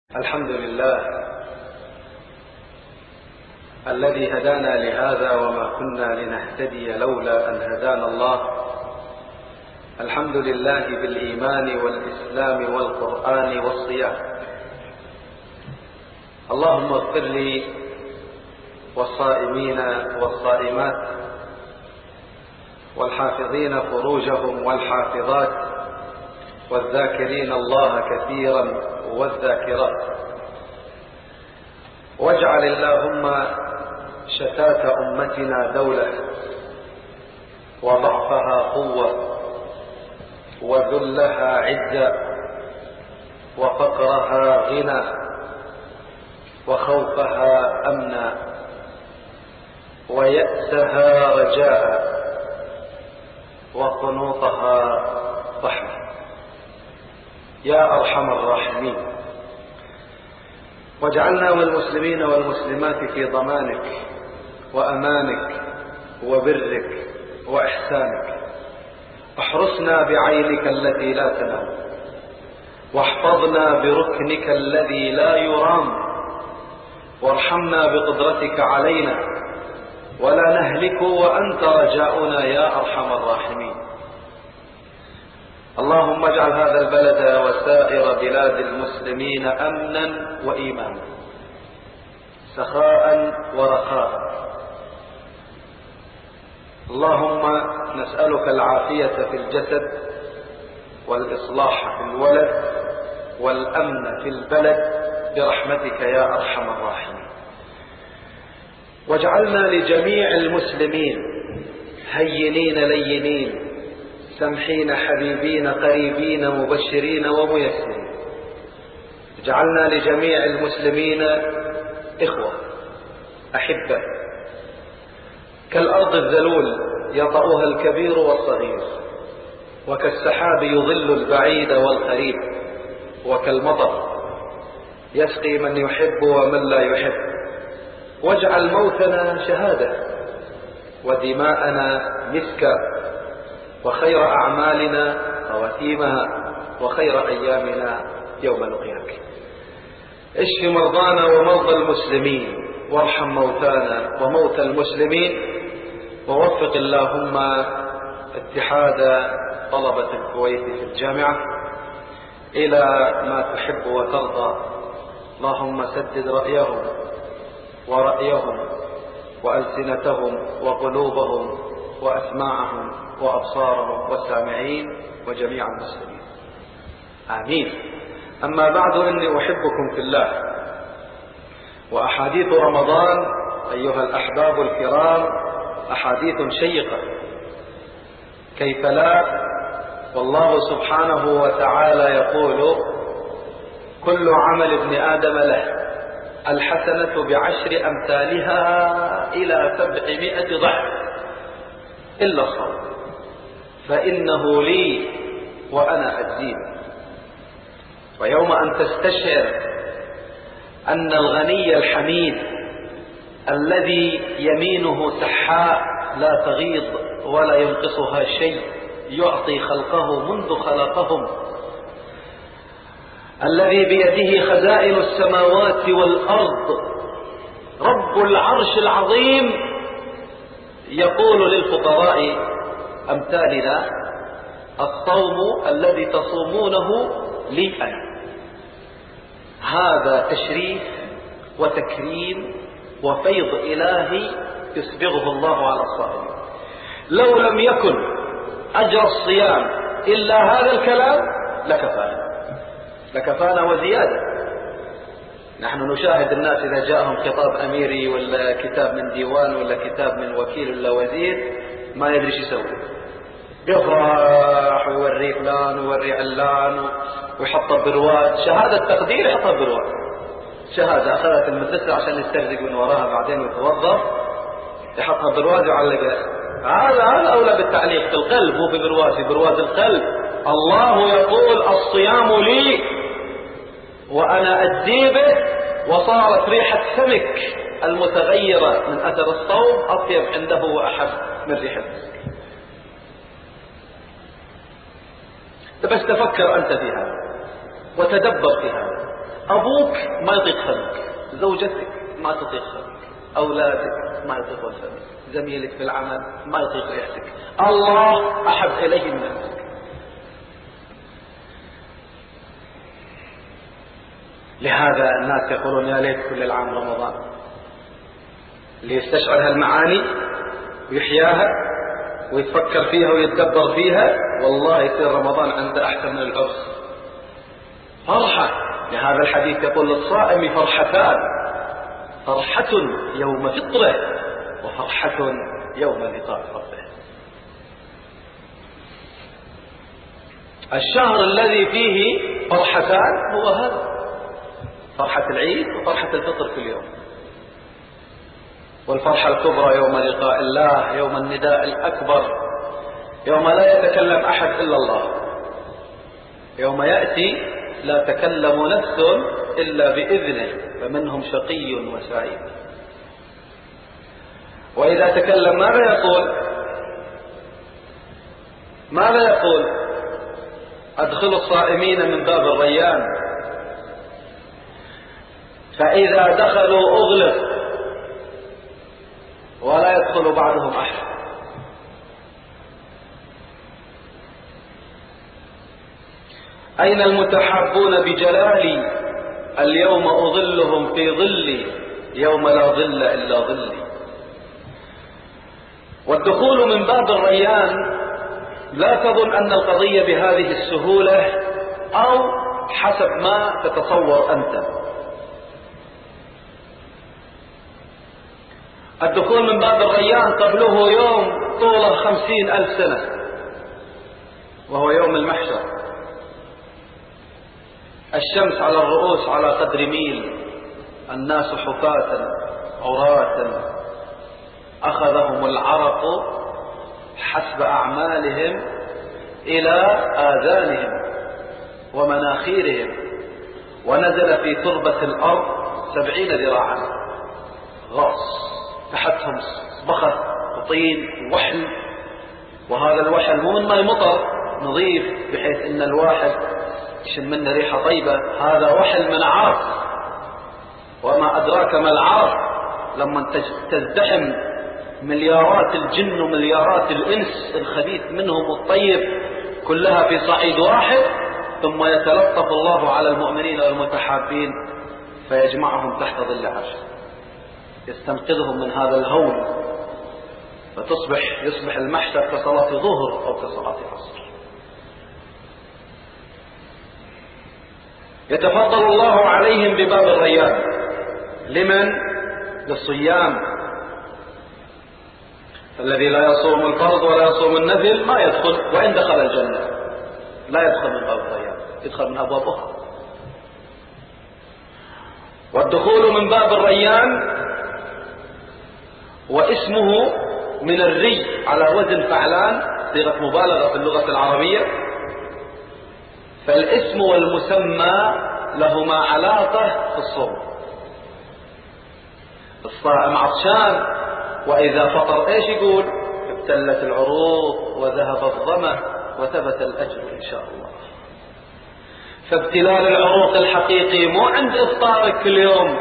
الحمد لله الذي هدانا لهذا وما كنا لنهتدي لولا أن هدانا الله. الحمد لله بالإيمان والإسلام والقرآن والصيام. اللهم اغفر لي والصائمين والصائمات والحافظين فروجهم والحافظات والذاكرين الله كثيرا والذاكرات. واجعل اللهم شتات أمتنا دولة وضعفها قوة وذلها عزة وفقرها غنى وخوفها أمنا ويأسها رجاء وقنوطها رحمة يا أرحم الراحمين. واجعلنا والمسلمين والمسلمات في ضمانك وأمانك وبرك وإحسانك. احرسنا بعينك التي لا تنام واحفظنا بركنك الذي لا يرام وارحمنا بقدرتك علينا ولا نهلك وأنت رجاؤنا يا أرحم الراحمين. اللهم اجعل هذا البلد وسائر بلاد المسلمين أمنا وإيمانا سخاء ورخاء. اللهم نسألك العافية في الجسد والإصلاح في الولد والأمن في البلد برحمتك يا أرحم الراحمين. واجعلنا لجميع المسلمين هينين لينين سمحين حبيبين قريبين مبشرين وميسرين. اجعلنا لجميع المسلمين إخوة أحبة كالأرض الذلول يطأها الكبير والصغير وكالسحاب يظل البعيد والقريب وكالمطر يسقي من يحب ومن لا يحب. واجعل موتنا شهادة ودماءنا مسكا وخير أعمالنا خواتيمها وخير أيامنا يوم لقياك. اشف مرضانا ومرضى المسلمين وارحم موتانا وموتى المسلمين. ووفق اللهم اتحاد طلبة الكويت في الجامعة إلى ما تحب وترضى. اللهم سدد رأيهم ورأيهم وألسنتهم وقلوبهم وأسماعهم وأبصارهم والسامعين وجميع المسلمين آمين. أما بعد إني أحبكم في الله. وأحاديث رمضان أيها الأحباب الكرام أحاديث شيقة كيف لا. والله سبحانه وتعالى يقول كل عمل ابن آدم له الحسنة بعشر أمثالها إلى 700 ضعف إلا الصوم فإنه لي وأنا أجزيه. ويوم أن تستشعر أن الغني الحميد الذي يمينه سحاء لا تغيض ولا ينقصها شيء يعطي خلقه منذ خلقهم الذي بيده خزائن السماوات والأرض رب العرش العظيم يقول للفقراء أمثالنا الصوم الذي تصومونه لي أنا. هذا تشريف وتكريم وفيض إلهي يسبغه الله على الصائمين. لو لم يكن أجر الصيام إلا هذا الكلام لكفانا وزيادة. نحن نشاهد الناس إذا جاءهم خطاب أميري ولا كتاب من ديوان ولا كتاب من وكيل ولا وزير ما يدري شو يسوي، يفرح ويوري فلان ويوري علان ويحطه برواج شهادة تقدير، يحطه برواج شهادة أخذت المدرسة عشان يسترزق من وراها بعدين يتوظف يحطها برواج ويعلقها. هذا أولى بالتعليق في القلب مو في برواج، في برواج القلب. الله يقول الصيام لي وأنا أجزي به. وصارت ريحة فمك المتغيرة من أثر الصوم أطيب عنده وأحب من ريحة المسك. بس تفكر أنت في هذا وتدبر في هذا أبوك ما يطيق فمك، زوجتك ما تطيق فمك، أولادك ما يطيقون فمك، زميلك في العمل ما يطيق ريحتك، الله أحب إليه من نفسك. لهذا الناس يقولون يا ليت كل العام رمضان، اللي يستشعر هالمعاني ويحياها ويتفكر فيها ويتدبر فيها والله يصير رمضان عنده أحسن من العرس، فرحة. لهذا الحديث يقول للصائم فرحتان، فرحة يوم فطره وفرحة يوم لقاء ربه. الشهر الذي فيه فرحتان هو هذا، فرحة العيد وفرحة الفطر كل يوم، والفرحة الكبرى يوم لقاء الله، يوم النداء الأكبر، يوم لا يتكلم أحد إلا الله، يوم يأتي لا تكلم نفس إلا بإذنه فمنهم شقي وسعيد. وإذا تكلم ماذا يقول؟ ماذا يقول؟ أدخلوا الصائمين من باب الريان فإذا دخلوا أغلق ولا يدخل بعضهم أحد. أين المتحابون بجلالي اليوم أظلهم في ظلي يوم لا ظل إلا ظلي. والدخول من باب الريان لا تظن أن القضية بهذه السهولة أو حسب ما تتصور أنت. الدخول من باب الريان قبله يوم طوله 50,000 سنة وهو يوم المحشر. الشمس على الرؤوس على قدر ميل، الناس حفاة عراة أخذهم العرق حسب أعمالهم إلى آذانهم ومناخيرهم، ونزل في تربة الأرض 70 ذراعا غاص، تحتهم بخر وطين ووحل، وهذا الوحل مو من ماء مطر نظيف بحيث ان الواحد يشم منه ريحة طيبة، هذا وحل من عرق. وما أدراك ما العرق لما تزدحم مليارات الجن ومليارات الإنس الخبيث منهم والطيب كلها في صعيد واحد، ثم يتلطف الله على المؤمنين والمتحابين فيجمعهم تحت ظل عرشه، يستنقذهم من هذا الهول، يصبح المحشر كصلاة ظهر أو كصلاة عصر. يتفضل الله عليهم بباب الريان. لمن؟ للصيام. الذي لا يصوم الفرض ولا يصوم النفل ما يدخل، وإن دخل الجنة لا يدخل من باب الريان، يدخل من أبواب أخرى. والدخول من باب الريان واسمه من الري على وزن فعلان، صيغة مبالغة في اللغة العربية، فالاسم والمسمى لهما علاقة في الصوم. الصائم عطشان، وإذا فطر ايش يقول؟ ابتلت العروق وذهب الظمأ وثبت الأجر إن شاء الله. فابتلال العروق الحقيقي مو عند إفطارك كل يوم،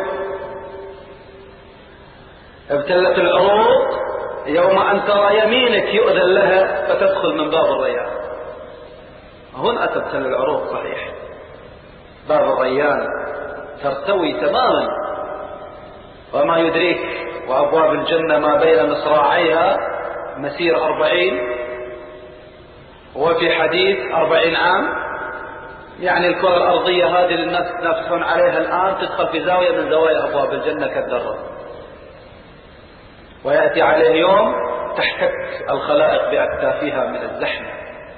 ابتلت العروق يوم أن ترى يمينك يؤذن لها فتدخل من باب الريان. هنا تبتل العروق صحيح، باب الريان ترتوي تماما. وما يدريك وأبواب الجنة ما بين مصراعيها مسير 40، وفي حديث 40 عام، يعني الكرة الأرضية هذه اللي الناس يتنافسون عليها الآن تدخل في زاوية من زوايا أبواب الجنة كالذرة. ويأتي عليه يوم تحتك الخلائق بأكتافها من الزحمة.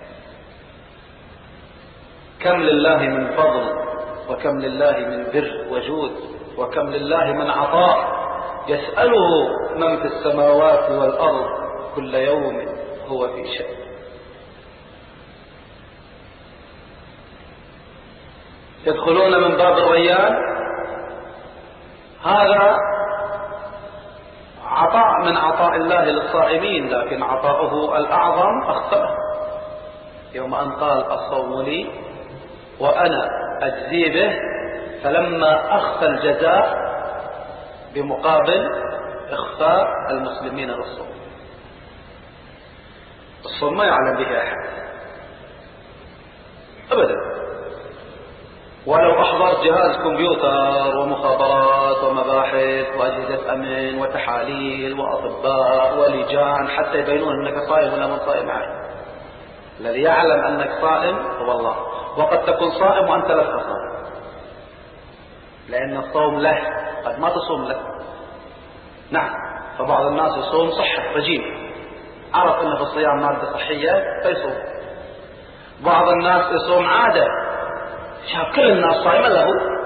كم لله من فضل، وكم لله من بر وجود، وكم لله من عطاء يسأله من في السماوات والأرض كل يوم هو في شأن. يدخلون من باب الريان، هذا عطاء من عطاء الله للصائمين، لكن عطاؤه الأعظم أخفاه يوم أن قال الصوم لي وأنا أجزي به فلما أخفى الجزاء بمقابل إخفاء المسلمين للصوم. الصوم ما يعلم به أحد أبدا، ولو أحضر جهاز كمبيوتر ومخابرات ومباحث وأجهزة أمن وتحاليل وأطباء ولجان حتى يبينون أنك صائم ولا من صائم معي. الذي يعلم أنك صائم هو الله، وقد تكون صائم وأنت لست صائم، لأن الصوم له، قد ما تصوم له. نعم، فبعض الناس يصوم صحة رجيم، عرف أن في الصيام مادة صحية فيصوم. بعض الناس يصوم عادة، شاف كل الناس صايمة له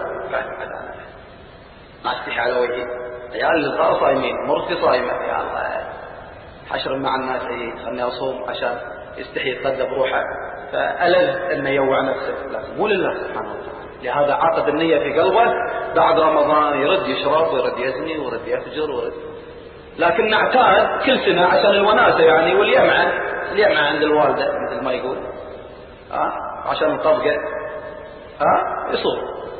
ما استحي على وجهي، عيال اللي صاروا صايمين، مرتي صايمة، يا الله حشر مع الناس خلني أصوم عشان يستحي يتغدى بروحه، فألذ أنه يوع نفسه، لكن مو لله سبحانه وتعالى. لهذا عقد النية في قلبه، بعد رمضان يرد يشرب ويرد يزني ويرد يفجر ويرد. لكن نعتاد كل سنة عشان الوناسة يعني، واليمعة عند الوالدة مثل ما يقول، عشان الطبقة يصوم.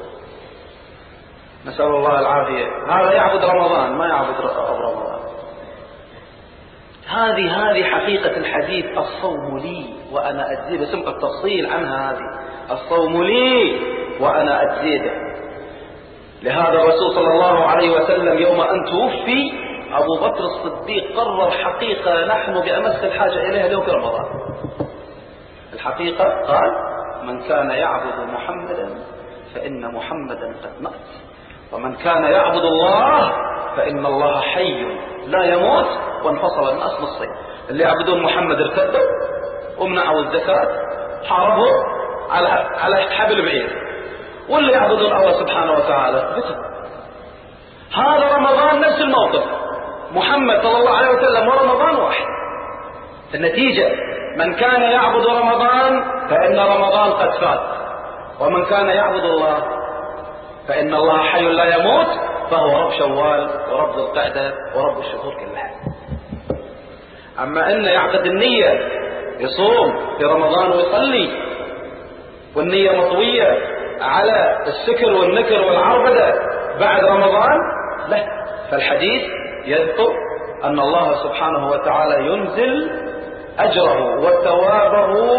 نسأل الله العافية. هذا يعبد رمضان، ما يعبد رمضان. هذه حقيقة الحديث. الصوم لي وأنا أجزي، بسمع التفصيل عنها. هذه الصوم لي وأنا أجزي به. لهذا الرسول صلى الله عليه وسلم يوم أن توفي أبو بكر الصديق قرر حقيقة نحن بأمس الحاجة إليها اليوم في رمضان. الحقيقة قال: من كان يعبد محمدا فإن محمدا قد مات، ومن كان يعبد الله فإن الله حي لا يموت. وانفصل الناس نصين، اللي يعبدون محمد ارتدوا ومنعوا الزكاة، حاربوا على حبل بعيد، واللي يعبدون الله سبحانه وتعالى فتوا. هذا رمضان نفس الموقف، محمد صلى الله عليه وسلم ورمضان واحد. النتيجة: من كان يعبد رمضان فإن رمضان قد فات، ومن كان يعبد الله فإن الله حي لا يموت، فهو رب شوال ورب ذي القعدة ورب الشهور كلها. أما أن يعقد النية يصوم في رمضان ويصلي والنية مطوية على السكر والنكر والعربدة بعد رمضان، لا. فالحديث يذكر أن الله سبحانه وتعالى ينزل أجره وثوابه،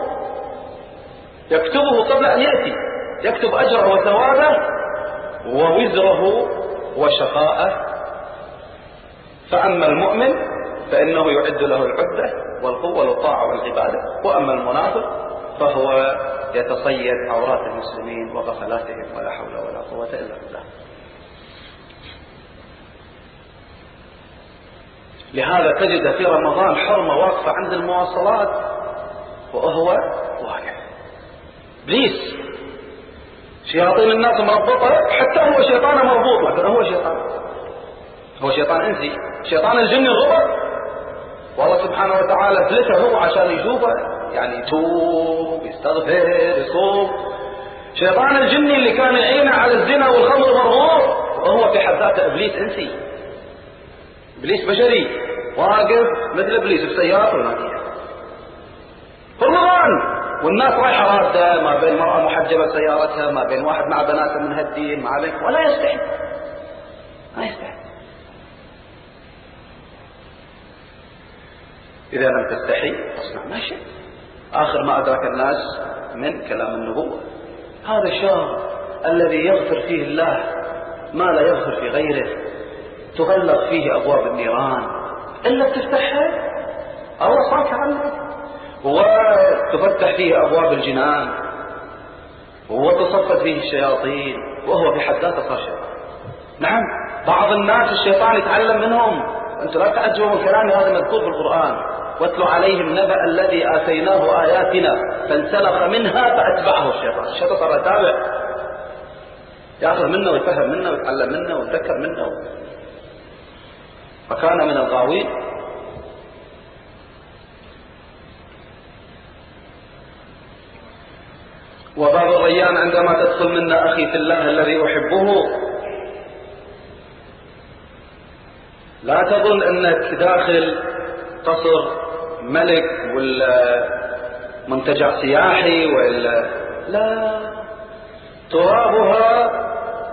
يكتبه قبل أن يأتي، يكتب أجره وثوابه ووزره وشقاءه. فأما المؤمن فإنه يعد له العدة والقوة للطاعة والعبادة، وأما المنافق فهو يتصيد عورات المسلمين وغفلاتهم، ولا حول ولا قوة إلا بالله. لهذا تجد في رمضان حرمة واقفة عند المواصلات وهو واقف. إبليس شياطين الناس مربوطة، حتى هو شيطان مربوط، لكن هو شيطان إنسي، شيطان الجن الربط. والله سبحانه وتعالى فلته هو عشان يشوفه، يعني يتوب يستغفر يصوم. شيطان الجن اللي كان يعينه على الزنا والخمر مربوط، وهو في حد ذاته إبليس إنسي، إبليس بشري واقف مثل إبليس بسيارته وناديه في رمضان، والناس رايحة رادة، ما بين مرأة محجبة سيارتها، ما بين واحد مع بناته من هالدين، ما بين، ولا يستحي، ما يستحي. إذا لم تستحي فاصنع ما شئت. آخر ما أدرك الناس من كلام النبوة، هذا الشهر الذي يغفر فيه الله ما لا يغفر في غيره، تغلق فيه أبواب النيران إلا بتفتحها الله صاك عنك، وتفتح فيه أبواب الجنان، وتصفد فيه الشياطين، وهو بحد ذاته صار شيطان. نعم، بعض الناس الشيطان يتعلم منهم. أنتم لا تعجبوا من كلامي، هذا مذكور في القرآن. واتلو عليهم نبأ الذي آتيناه آياتنا فانسلخ منها فأتبعه الشيطان. الشيطان صار يتابع، يأخذ منه ويفهم منه ويتعلم منه ويتذكر منه، فكان من الغاوين. وباب الريان عندما تدخل منا أخي في الله الذي أحبه، لا تظن أنك داخل قصر ملك ولا منتجع سياحي ولا، لا، ترابها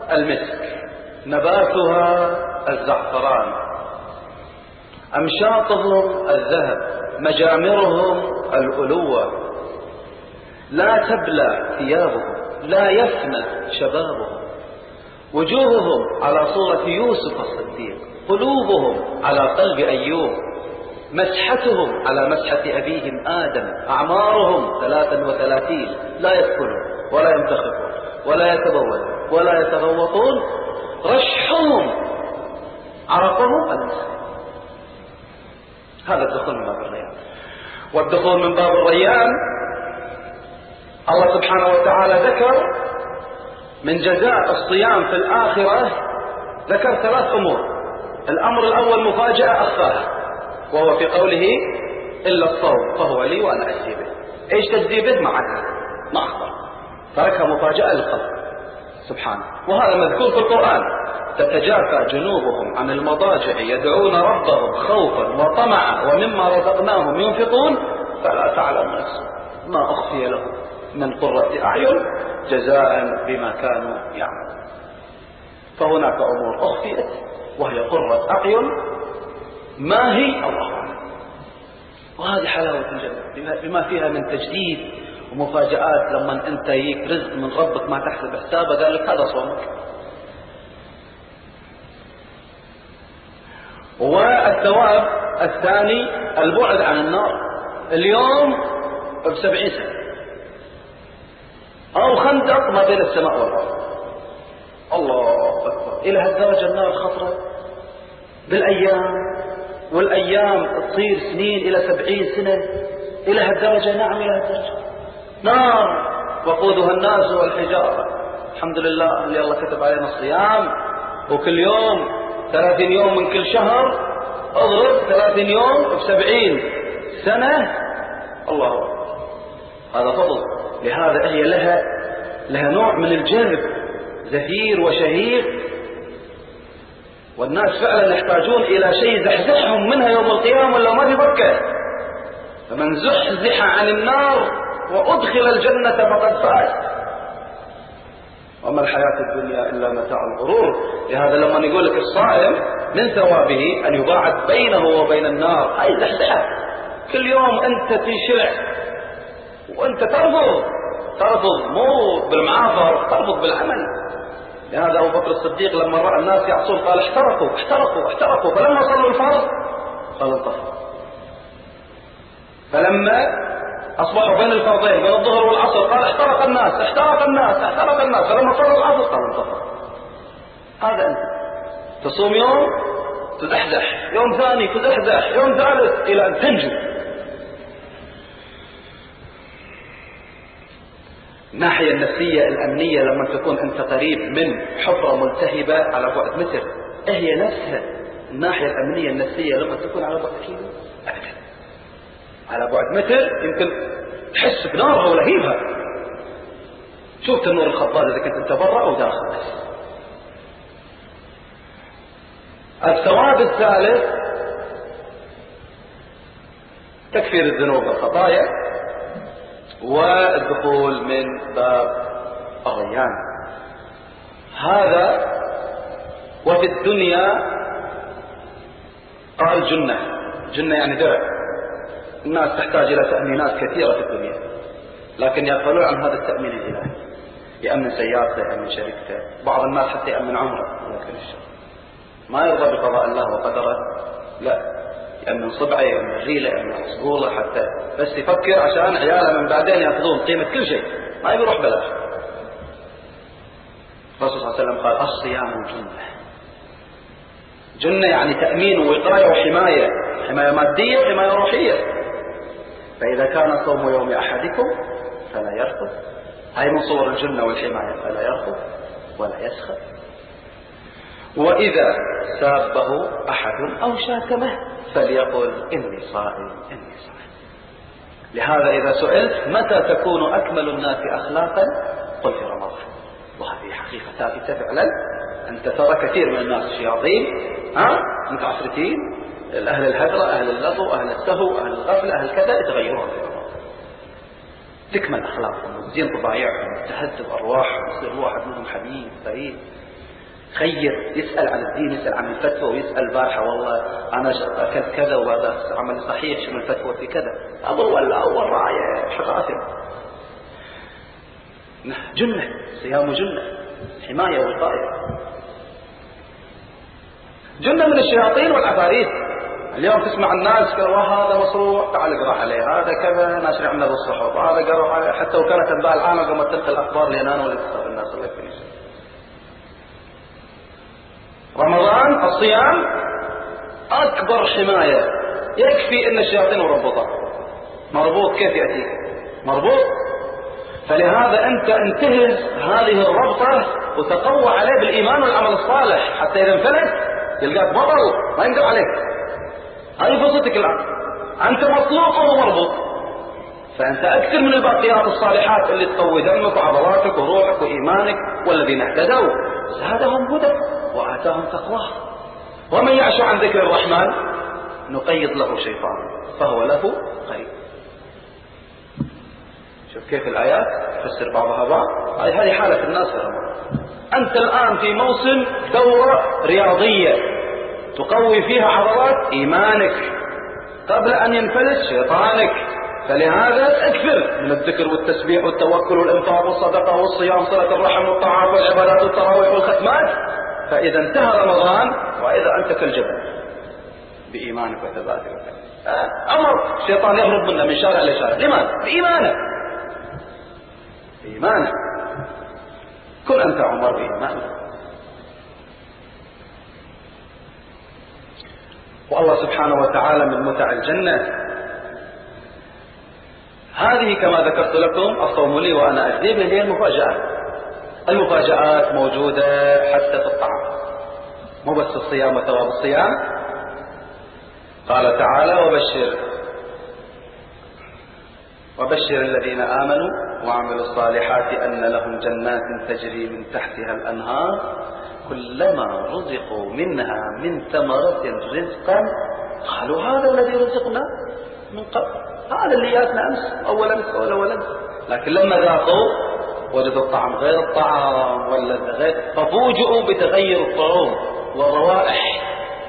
المسك، نباتها الزعفران، أمشاطهم الذهب، مجامرهم الألوة، لا تبلى ثيابهم، لا يفنى شبابهم، وجوههم على صورة يوسف الصديق، قلوبهم على قلب أيوب، مسحتهم على مسحة أبيهم آدم، أعمارهم 33، لا يأكلون ولا ينتخبون ولا يتبولون ولا يتغوطون، رشحهم عرقهم المسك. هذا الدخول من باب الريان. والدخول من باب الريان الله سبحانه وتعالى ذكر من جزاء الصيام في الآخرة، ذكر 3 أمور. الأمر الأول مفاجأة أخفاها، وهو في قوله إلا الصوم فهو لي وأنا أجزي به. إيش تجزي به؟ معنا ما أخبر، تركها مفاجأة للخلق سبحانه. وهذا مذكور في القرآن: تتجافى جنوبهم عن المضاجع يدعون ربهم خوفا وطمعا ومما رزقناهم ينفقون فلا تعلم نفس ما أخفي لهم من قرة أعين جزاء بما كانوا يعملون. فهناك أمور أخفيت وهي قرة أعين، ما هي؟ الله أعلم. وهذه حلاوة الجنة بما فيها من تجديد ومفاجآت. لما أنت يجيك رزق من ربك ما تحسب حسابه، قال لك هذا صومك. والثواب الثاني البعد عن النار، اليوم ب70 سنة، أو خندق ما بين السماء والأرض. الله أكبر، إلى هالدرجة النار خطرة بالأيام، والأيام تصير سنين إلى 70 سنة، إلى هالدرجة. نعم إلى هالدرجة. نار وقودها الناس والحجارة. الحمد لله اللي الله كتب علينا الصيام، وكل يوم 30 يوم من كل شهر، اضرب 30 يوم ب70 سنة. الله أكبر، هذا فضل. لهذا هي لها نوع من الجذب، زفير وشهيق، والناس فعلا يحتاجون إلى شيء زحزحهم منها يوم القيامة ولا ما تفكر. فمن زحزح عن النار وأدخل الجنة فقد فاز، وما الحياة الدنيا إلا متاع الغرور. لهذا لما يقول لك الصائم من ثوابه أن يباعد بينه وبين النار، هاي زحزحة. كل يوم أنت تنشرع وأنت ترفض مو بالمعافر، ترفض بالعمل. لهذا أبو بكر الصديق لما رأى الناس يعصون قال احترقوا، فلما صلوا الفرض قال انطفأ. فلما أصبحوا بين الفرضين بين الظهر والعصر قال احترق الناس، فلما صلوا العصر قال انطفأ. هذا أنت تصوم يوم تزحزح، يوم ثاني تزحزح، يوم ثالث، إلى أن تنجو. الناحية النفسية الأمنية لما تكون أنت قريب من حفرة ملتهبة على بعد متر، هي نفسها الناحية الأمنية النفسية لما تكون على بعد كيلو أبدا. على بعد متر يمكن تحس بنارها ولهيبها. شوف النور الخضار إذا كنت أنت برا أو داخل. الثواب الثالث تكفير الذنوب والخطايا، والدخول من باب الريان. هذا وفي الدنيا قال جنة يعني درع. الناس تحتاج إلى تأمينات كثيرة في الدنيا، لكن يغفلون عن هذا التأمين الإلهي. يأمن سيارته، يأمن شركته، بعض الناس حتى يأمن عمره، لكن ما يرضى بقضاء الله وقدره، لا، يأمن صبعه، يأمن ريله، يأمن صقوله، حتى بس يفكر عشان عياله من بعدين يأخذون قيمة كل شيء، ما يروح بلاش. الرسول صلى الله عليه وسلم قال الصيام جنة يعني تأمين ووقاية وحماية، حماية مادية وحماية روحية. فإذا كان صوم يوم أحدكم فلا يرفث، هاي من صور الجنة والحماية، فلا يرفث ولا يسخر، وإذا سابه أحد أو شاتمه فليقل إني صائم. لهذا إذا سئلت متى تكون أكمل الناس أخلاقا قل في رمضان. وهذه حقيقة ثابتة فعلا. أنت ترى كثير من الناس شياطين، متعفرتين، أهل الهدرة، أهل اللغو، أهل السهو، أهل الغفلة، أهل كذا، يتغيرون في رمضان، تكمل أخلاقهم وتزين طبايعهم وتهذب أرواحهم، يصير واحد منهم حبيب قريب. خير، يسأل عن الدين، يسأل عن الفتوى، ويسأل البارحة والله أنا أكلت كذا وهذا عمل صحيح، شنو الفتوى في كذا، أمر ولا أول راية حقاتل. جنة، صيام جنة، حماية وقاية، جنة من الشياطين والعفاريت. اليوم تسمع الناس قالوا هذا مصروع تعال اقرا عليه، هذا كذا ناشر عنا بالصحف، هذا قرأ عليه، حتى وكالة انباء العامة قامت تنقل الاخبار لأنان ولا تستغل الناس. الله يكفيني. رمضان الصيام اكبر حماية، يكفي ان الشياطين مربوطة، مربوط كيف يأتيك مربوط، فلهذا انت انتهز هذه الربطة وتقوى عليه بالايمان والعمل الصالح، حتى اذا انفلت يلقاك بطل ما يقدر عليك. هذه فرصتك الآن، أنت مطلوب وهو مربوط، فأنت أكثر من الباقيات الصالحات اللي تقوي دمك وعضلاتك وروحك وإيمانك. والذين اهتدوا زادهم هدى وآتاهم تقواه، ومن يعش عن ذكر الرحمن نقيض له شيطان فهو له قريب. شوف كيف الآيات تفسر بعضها بعض. هذه حالة الناس في رمضان. أنت الآن في موسم دورة رياضية تقوي فيها عضلات إيمانك قبل أن ينفلت شيطانك، فلهذا اكثر من الذكر والتسبيح والتوكل والإنفاق والصدقة والصيام، صلة الرحم والطاعات والعبادات والتراويح والختمات. فإذا انتهى رمضان وإذا أنت كالجبل بإيمانك وثباتك. أمر الشيطان يهرب منا من شارع لشارع، لماذا؟ بإيمانك، بإيمانك. كن أنت عمر بإيمانك. والله سبحانه وتعالى من متع الجنة هذه كما ذكرت لكم الصوم لي وأنا أجزي به، هي المفاجآت. المفاجآت موجودة حتى في الطعام، مو بس الصيام وثواب الصيام. قال تعالى وبشر الذين آمنوا وعملوا الصالحات أن لهم جنات تجري من تحتها الأنهار كلما رزقوا منها من ثمرة رزقا قالوا هذا الذي رزقنا من قبل، هذا اللي ياتنا أمس أول أمس ولا أول أمس. لكن لما ذاقوا وجدوا الطعم غير الطعام واللذة غير، ففوجئوا بتغير الطعوم والروائح،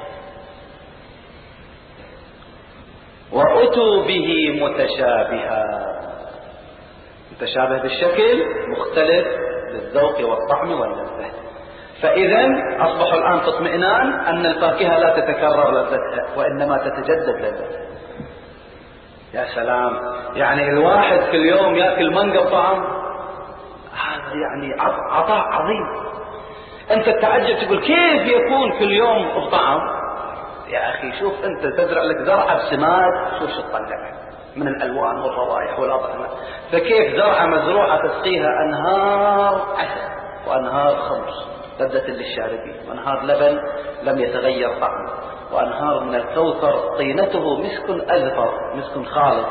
وأتوا به متشابها، متشابه بالشكل، مختلف بالذوق والطعم واللذة. فإذا أصبحوا الآن في اطمئنان أن الفاكهة لا تتكرر لذتها وإنما تتجدد لذتها. يا سلام، يعني الواحد في اليوم يأكل مانجا بطعم، هذا يعني عطاء عظيم. أنت تتعجب تقول كيف يكون كل يوم بطعم؟ يا أخي شوف أنت تزرع لك زرعة بسماد، شوف شو تطلع من الألوان والروائح والأطعمة، فكيف زرعة مزروعة تسقيها أنهار عسل وأنهار خمر لذة للشاربين، وأنهار لبن لم يتغير طعمه، وأنهار من الكوثر طينته مسك أزفر، مسك خالص،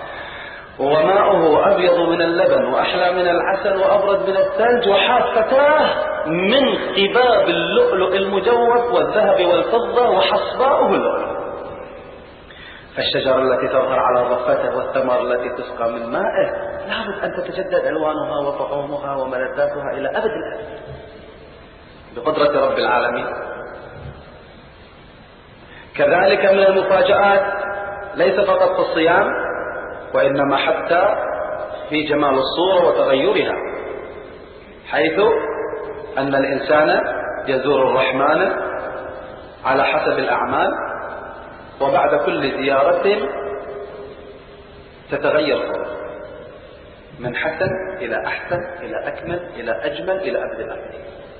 وماؤه أبيض من اللبن وأحلى من العسل وأبرد من الثلج، وحافتاه من قباب اللؤلؤ المجوف والذهب والفضة، وحصباؤه اللؤلؤ. فالشجرة التي تظهر على ضفته والثمر التي تسقى من مائه لابد أن تتجدد ألوانها وطعومها وملذاتها إلى أبد الأبد بقدرة رب العالمين. كذلك من المفاجآت ليس فقط في الصيام وإنما حتى في جمال الصورة وتغيرها، حيث أن الإنسان يزور الرحمن على حسب الأعمال، وبعد كل زيارة تتغير صورته من حسن إلى أحسن إلى أكمل إلى أجمل إلى أبد الأبد.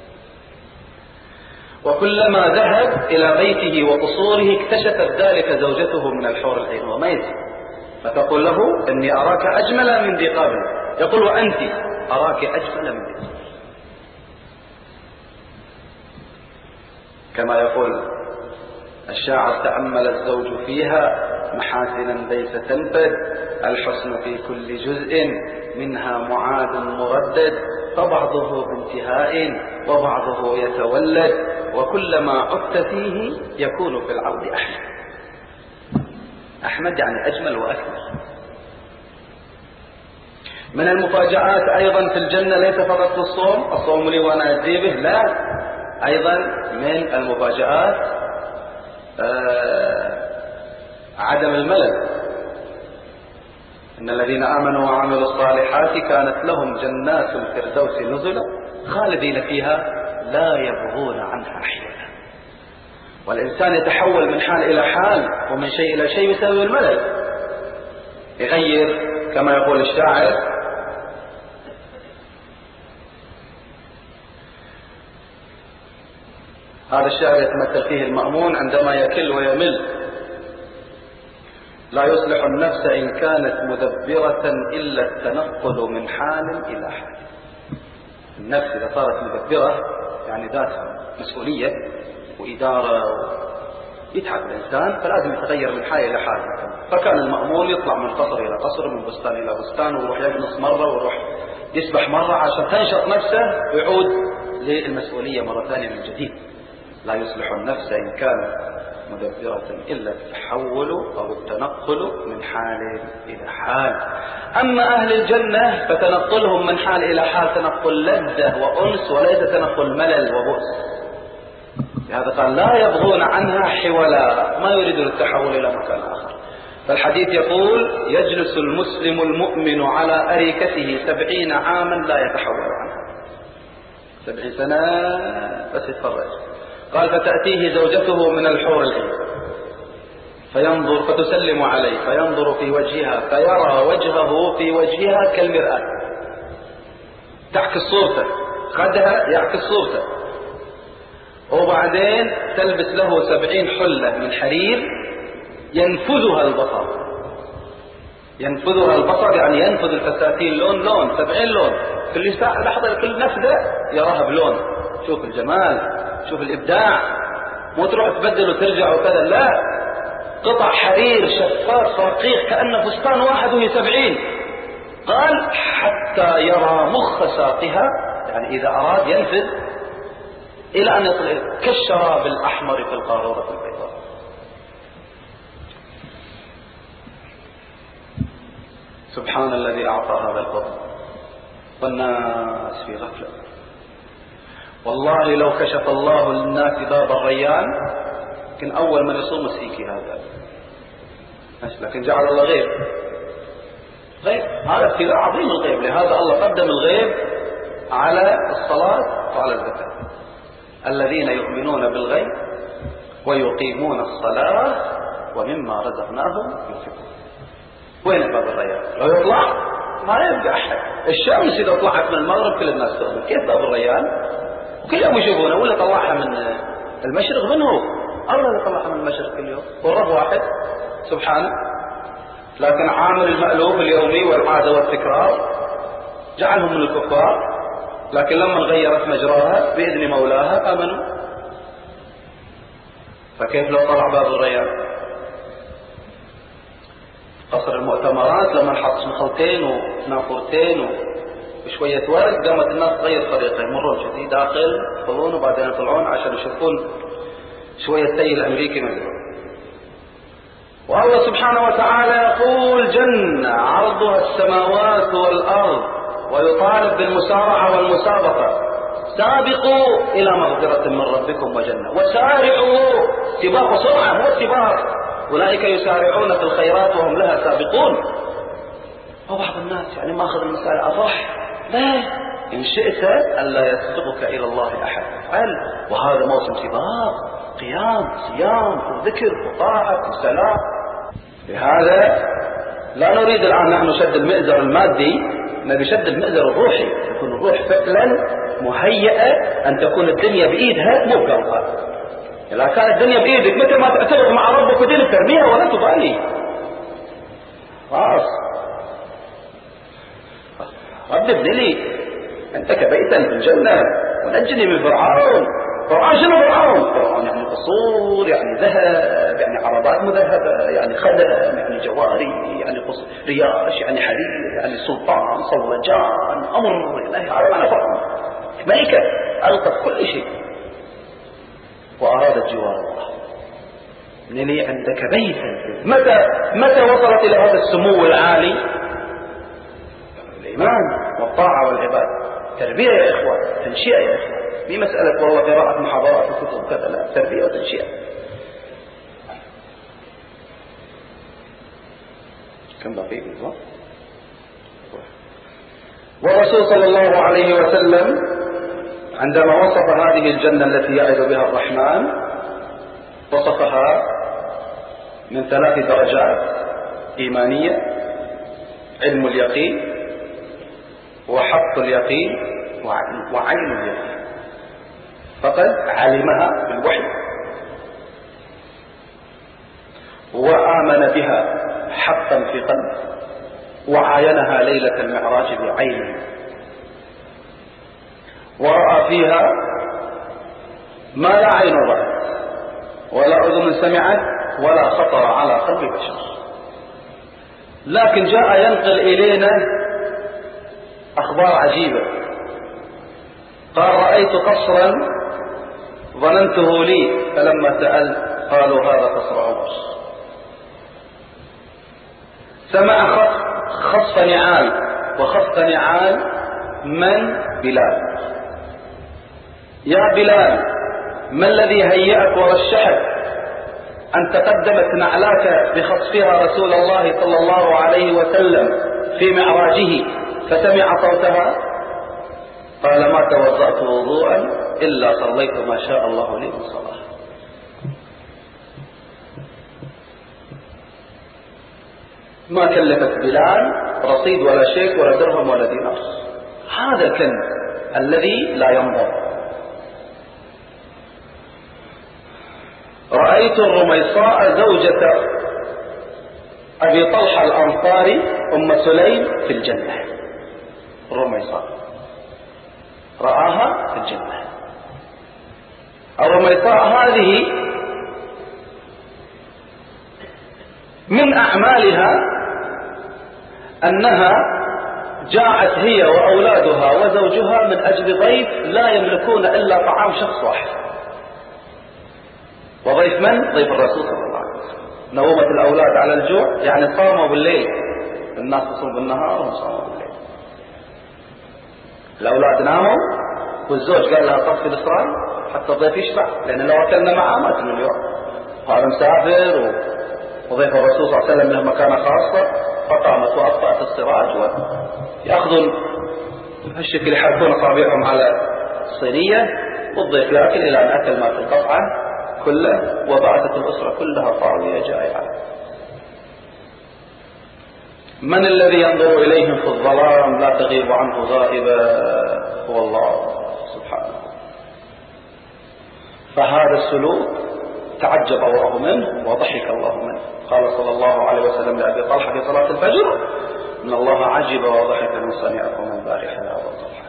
وكلما ذهب إلى بيته وقصوره اكتشفت ذلك زوجته من الحور العين وميز، فتقول له إني أراك أجمل من ذي قبل، يقول وأنت أراك أجمل من ذي قبل. كما يقول الشاعر تأمل الزوج فيها محاسنا ليس تنفد، الحسن في كل جزء منها معاد مردد، فبعضه بانتهاء وبعضه يتولد، وكلما عدت فيه يكون في العود أحمد. أحمد يعني أجمل وأكمل. من المفاجآت أيضا في الجنة ليس فقط في الصوم لي وأنا أجزي به، لا، أيضا من المفاجآت عدم الملل. إن الذين آمنوا وعملوا الصالحات كانت لهم جنات الفردوس نزلا خالدين فيها لا يبغون عنها حيلا. والإنسان يتحول من حال إلى حال ومن شيء إلى شيء بسبب الملل، يغير كما يقول الشاعر: هذا الشعر يتمثل فيه المأمون عندما يكل ويمل: لا يصلح النفس إن كانت مدبرة إلا التنقل من حال إلى حال. النفس إذا صارت مدبرة يعني ذاتها مسؤولية وإدارة يتعب الإنسان، فلازم يتغير من حال إلى حال. فكان المأمون يطلع من قصر إلى قصر، من بستان إلى بستان، ويروح يجلس مرة ويروح يسبح مرة عشان تنشط نفسه ويعود للمسؤولية مرة ثانية من جديد. لا يصلح النفس إن كانت مدبرة إلا التحول أو التنقل من حال إلى حال. أما أهل الجنة فتنقلهم من حال إلى حال تنقل لذة وأنس وليس تنقل ملل وبؤس. لهذا قال: لا يبغون عنها حولا، ما يريدون التحول إلى مكان آخر. فالحديث يقول: يجلس المسلم المؤمن على أريكته 70 عاما لا يتحول عنها. 70 سنة بس يتفرج. قال: فتأتيه زوجته من الحور العين فينظر فتسلم عليه فينظر في وجهها فيرى وجهه في وجهها كالمرآة، تعكس صورته، خدها يعكس صورته. وبعدين تلبس له 70 حلة من حرير ينفذها البصر. ينفذها البصر يعني ينفذ الفساتين لون لون، 70 لون، كل لحظة كل نفذة يراها بلون. شوف الجمال، شوف الإبداع، مو تروح تبدل وترجع وكذا، لا، قطع حرير شفاف رقيق كأنه فستان واحد وهي 70. قال: حتى يرى مخ ساقها، يعني إذا أراد ينفذ إلى أن يصل كالشراب الأحمر في القارورة البيضاء. سبحان الذي أعطى هذا الفضل والناس في غفلة. والله لو كشف الله للناس باب الريان كان أول من يصوم مسيكي هذا، لكن جعل الله غيب. هذا ابتلاء عظيم الغيب. لهذا الله قدم الغيب على الصلاة وعلى الزكاة. الذين يؤمنون بالغيب ويقيمون الصلاة ومما رزقناهم ينفقون. وين باب الريان؟ لو يطلع ما يبقى أحد. الشمس إذا طلعت من المغرب كل الناس تؤمن، كيف باب الريان؟ وكل يوم يشوفونه. ولا طلعها من المشرق؟ من هو؟ الله اللي طلعها من المشرق كل يوم، والرب واحد سبحانه. لكن عامل المألوف اليومي والعادة والتكرار جعلهم من الكفار، لكن لما غيرت مجراها بإذن مولاها آمنوا. فكيف لو طلع باب الريان؟ قصر المؤتمرات لما نحط مخلتين ونافورتين وشوية ورد قامت الناس تغير طريقة، يمرون كذي داخل يدخلون وبعدين يطلعون عشان يشوفون شوية السيل الأمريكي مجرون. والله سبحانه وتعالى يقول: جنة عرضها السماوات والأرض، ويطالب بالمسارعة والمسابقة: سابقوا إلى مغفرة من ربكم وجنة، وسارعوا، سباق سرعة مو سباق، أولئك يسارعون في الخيرات وهم لها سابقون. وبعض الناس يعني ما أخذ المسألة أضح، لا، إن شئت ألا يسبقك إلى الله أحد فعل. وهذا موسم سباق، قيام، صيام، وذكر وطاعة وسلام. لهذا لا نريد الآن نحن نشد المئزر المادي، نبي شد المئزر الروحي، تكون الروح فعلا مهيئة أن تكون الدنيا بإيدها مو بقلبها. إذا كانت الدنيا بإيدك متى ما تعترض مع ربك ودين ترميها ولا تبالي، خلاص رب ابن لي أنت كبيتا في الجنة ونجني من فرعون. فرعون شنو فرعون؟ فرعون يعني قصور، يعني ذهب، يعني عربات مذهبة، يعني خدم، يعني جواري، يعني رياش، يعني حرير، يعني سلطان، صولجان، أمر إلهي. هذا فرعون ملكة ألقت كل شيء وأرادت جوار الله. من لي عندك بيتا. متى وصلت إلى هذا السمو العالي؟ الإيمان والطاعة والعبادة. تربية يا إخوان، تنشئة يا إخوان. في مسألة والله قراءة محاضرات وكتب كذا، لا، تربية وتنشئة. كم بقي بالضبط؟ والرسول صلى الله عليه وسلم عندما وصف هذه الجنة التي يعد بها الرحمن وصفها من 3 درجات إيمانية: علم اليقين، وحق اليقين، وعين اليقين. فقد علمها بالوحي وآمن بها حقا في قلبه، وعاينها ليلة المعراج بعينه، ورأى فيها ما لا عين رأت ولا أذن سمعت ولا خطر على قلب بشر. لكن جاء ينقل إلينا أخبار عجيبة. قال: رأيت قصرا ظننته لي، فلما سألت قالوا هذا قصر عمر. سمع خصف نعال، وخصف نعال من؟ بلال. يا بلال، ما الذي هيأك ورشحك أن تقدمت نعلاك بخصفها رسول الله صلى الله عليه وسلم في معراجه فسمع صوتها؟ قال: ما توضأت وضوءا إلا صليت ما شاء الله لي من صلاة. ما كلفت بلال رصيد ولا شيك ولا درهم ولا دينار. هذا الكنز الذي لا ينضب. رأيت الرميصاء زوجة أبي طلحة الأنصاري أم سليم في الجنة. الرميصاء رآها في الجنة. الرميصاء هذه من أعمالها أنها جاءت هي وأولادها وزوجها من أجل ضيف لا يملكون إلا طعام شخص واحد. وضيف من؟ ضيف الرسول صلى الله عليه وسلم. نومت الأولاد على الجوع، يعني صاموا بالليل. الناس تصوم بالنهار وهم صاموا بالليل. الأولاد ناموا والزوج قال لها طفي الإسرار حتى الضيف يشبع، لأن لو أكلنا معاه ما تم اليوم. هذا مسافر وضيف الرسول صلى الله عليه وسلم له مكانة خاصة، فقامت وأطفأت السراج ويأخذون هالشكل يحركون أصابعهم على الصينية والضيف يأكل إلى أن أكل ما في القطعة كله، وبعثت الأسرة كلها طاوية جائعة. من الذي ينظر إليهم في الظلام لا تغيب عنه غائبة؟ هو الله سبحانه. فهذا السلوك تعجب الله منه وضحك الله منه. قال صلى الله عليه وسلم لأبي طلحة في صلاة الفجر: إن الله عجب وضحك من صنيعكم من بارحة يا أبا طلحة.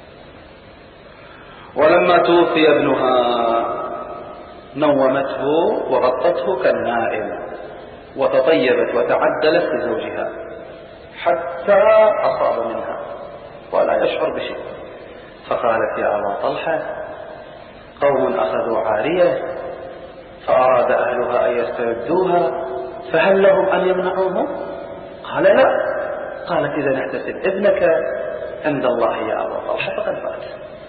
ولما توفي ابنها نومته وغطته كالنائم، وتطيبت وتعدلت لزوجها حتى أصاب منها ولا يشعر بشيء. فقالت: يا أبا طلحة، قوم أخذوا عارية فأراد أهلها أن يستردوها، فهل لهم أن يمنعوهم؟ قال: لا. قالت: إذا احتسب ابنك عند الله يا أبا طلحة فقد مات.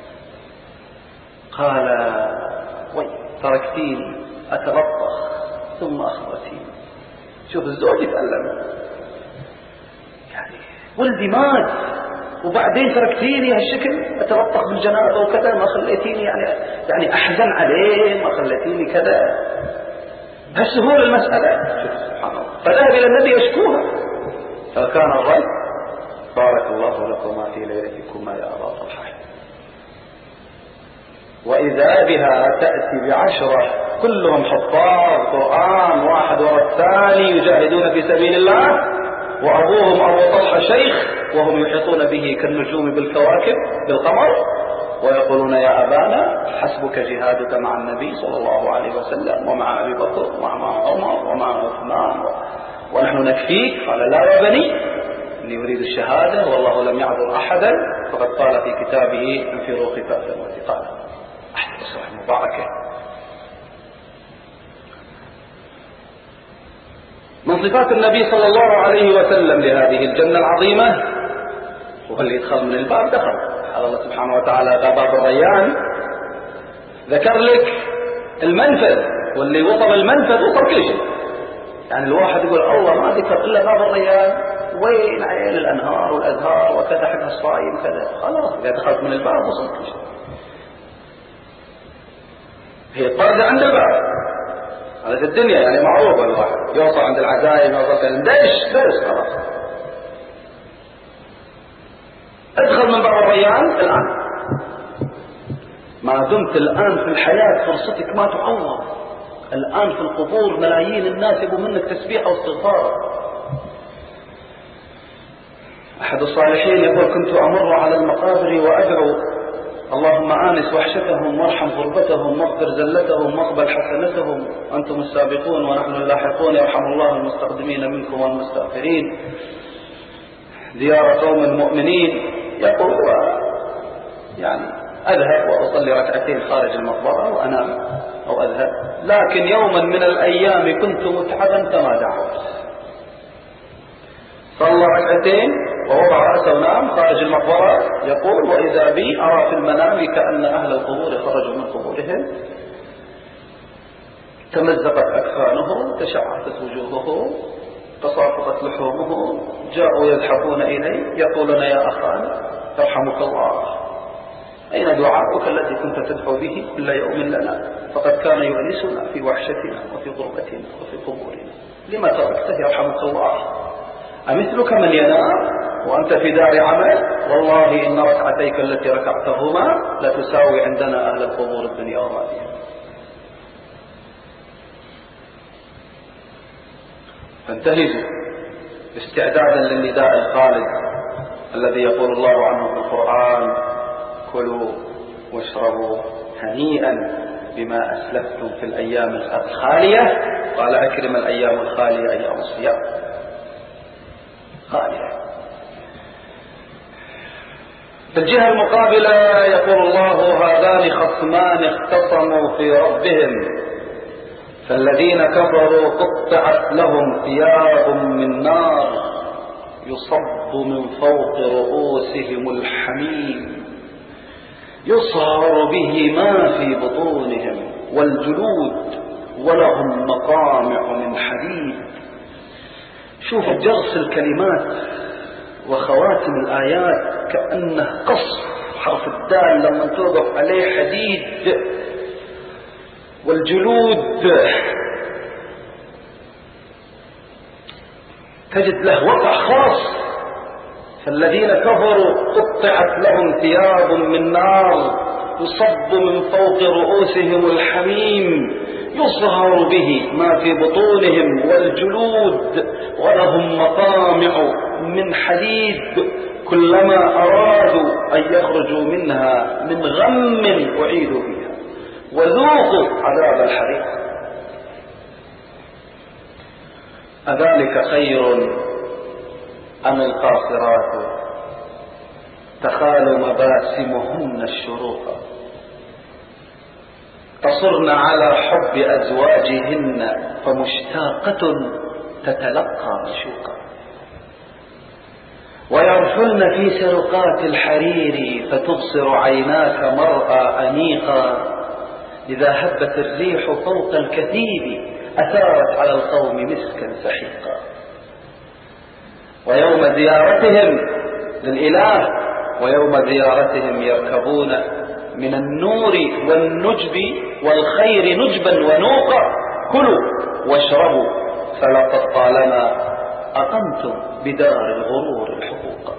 قال: وي تركتيني أتلطخ ثم أخبرتيني. شوف الزوج يتألم، يعني ولدي مات وبعدين تركتيني هالشكل أتلطخ بالجنازة وكذا، ما خليتيني يعني أحزن عليه، ما خليتيني كذا. بهالسهولة المسألة. شوف سبحان الله. فذهب إلى النبي يشكوها، فكان الرد: بارك الله لكما في ليلتكما يا أبا طلحة. وإذا بها تأتي ب10 كلهم حفاظ قرآن واحد وراء الثاني يجاهدون في سبيل الله، وأبوهم أبو طلحة شيخ وهم يحيطون به كالنجوم بالكواكب بالقمر، ويقولون: يا أبانا حسبك جهادك مع النبي صلى الله عليه وسلم ومع أبي بكر ومع عمر ومع عثمان ونحن نكفيك. قال: لا يا بني، إني أريد الشهادة والله لم يعذر أحدا، فقد قال في كتابه: انفروا خفافا وثقالا. أحد الصحة المباركة. من صفات النبي صلى الله عليه وسلم لهذه الجنة العظيمة، وهو اللي يدخل من الباب دخل. قال الله سبحانه وتعالى: باب الريان ذكر لك المنفذ، واللي وصل المنفذ وصل كل شيء. يعني الواحد يقول الله ما ذكر إلا باب الريان، وين عيال الأنهار والأزهار وكذا حق الصايم كذا، خلاص إذا دخلت من الباب وصلت كل شيء. هي الطاقة عند الباب، هذا في الدنيا يعني معروفة. الواحد يوصل عند العزايم يوصل دش خلاص. ادخل من باب الريان الآن، ما دمت الآن في الحياة فرصتك ما تعوض. الآن في القبور ملايين الناس يبوا منك تسبيح واستغفار. أحد الصالحين يقول كنت أمر على المقابر وأدعو اللهم آنس وحشتهم وارحم غربتهم واغفر زلتهم واقبل حسنتهم، أنتم السابقون ونحن اللاحقون، يرحم الله المستقدمين منكم والمستغفرين. زيارة قوم مؤمنين. يقول يعني أذهب وأصلي ركعتين خارج المقبرة وأنام أو أذهب، لكن يوما من الأيام كنت متعبا فما دعوت، صلى ركعتين ووضع رأسه ونام خارج المقبرة. يقول وإذا بي أرى في المنام كأن أهل القبور خرجوا من قبورهم، تمزقت أكفانهم، تشعثت وجوههم، تصافقت لحومهم، جاءوا يزحفون إلي يقولون يا أخانا يرحمك الله، أين دعاؤك الذي كنت تدعو به كل يوم لنا؟ فقد كان يؤنسنا في وحشتنا وفي غربتنا وفي قبورنا، لما تركته يرحمك الله؟ أمثلك من ينام وأنت في دار عمل؟ والله إن ركعتيك التي ركعتهما لا تساوي عندنا أهل القبور الدنيا وما فيها. فانتهزوا استعدادا للنداء الخالد الذي يقول الله عنه في القرآن كلوا واشربوا هنيئا بما أسلفتم في الأيام الخالية. قال أكرم الأيام الخالية أيام الصيام خالية. في الجهة المقابلة يقول الله هذان خصمان اختصموا في ربهم فالذين كفروا قطعت لهم ثياب من نار يصب من فوق رؤوسهم الحميم يصهر به ما في بطونهم والجلود ولهم مقامع من حديد. شوف جرس الكلمات وخواتم الآيات كأنه قصف، حرف الدال لما توضع عليه حديد، والجلود تجد له وقع خاص. فالذين كفروا قطعت لهم ثياب من نار يصب من فوق رؤوسهم الحميم يصهر به ما في بطونهم والجلود ولهم مقامع من حديد كلما أرادوا أن يخرجوا منها من غم أعيدوا فيها وذوقوا عذاب الحريق. أذلك خير أم القاصرات تخال مباسمهن الشروق تصرن على حب أزواجهن فمشتاقة تتلقى مشوقا ويرحلن في سرقات الحرير فتبصر عيناك مرأى أنيقا إذا هبت الريح فوق الكثيب أثارت على القوم مسكا سحيقا. ويوم زيارتهم للإله ويوم زيارتهم يركبون من النور والنجب والخير نجبا ونوقا كلوا واشربوا فلقد طالما أقمتم بدار الغرور الحقوق.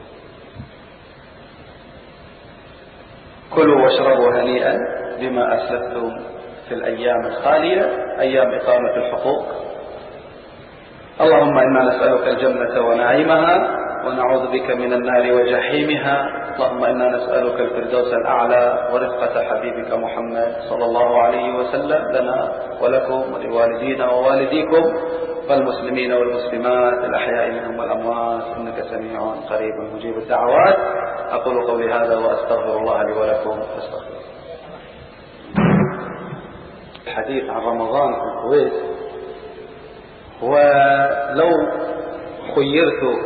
كلوا واشربوا هنيئا بما أسلفتم في الأيام الخالية أيام إقامة الحقوق. اللهم إنا نسألك الجنة ونعيمها ونعوذ بك من النار وجحيمها. اللهم إنا نسألك الفردوس الأعلى ورفقة حبيبك محمد صلى الله عليه وسلم لنا ولكم ولوالدينا ووالديكم والمسلمين والمسلمات الأحياء منهم والأموات إنك سميع قريب مجيب الدعوات. أقول قولي هذا وأستغفر الله لي ولكم فاستغفروا. الحديث عن رمضان في الكويت، ولو خيرت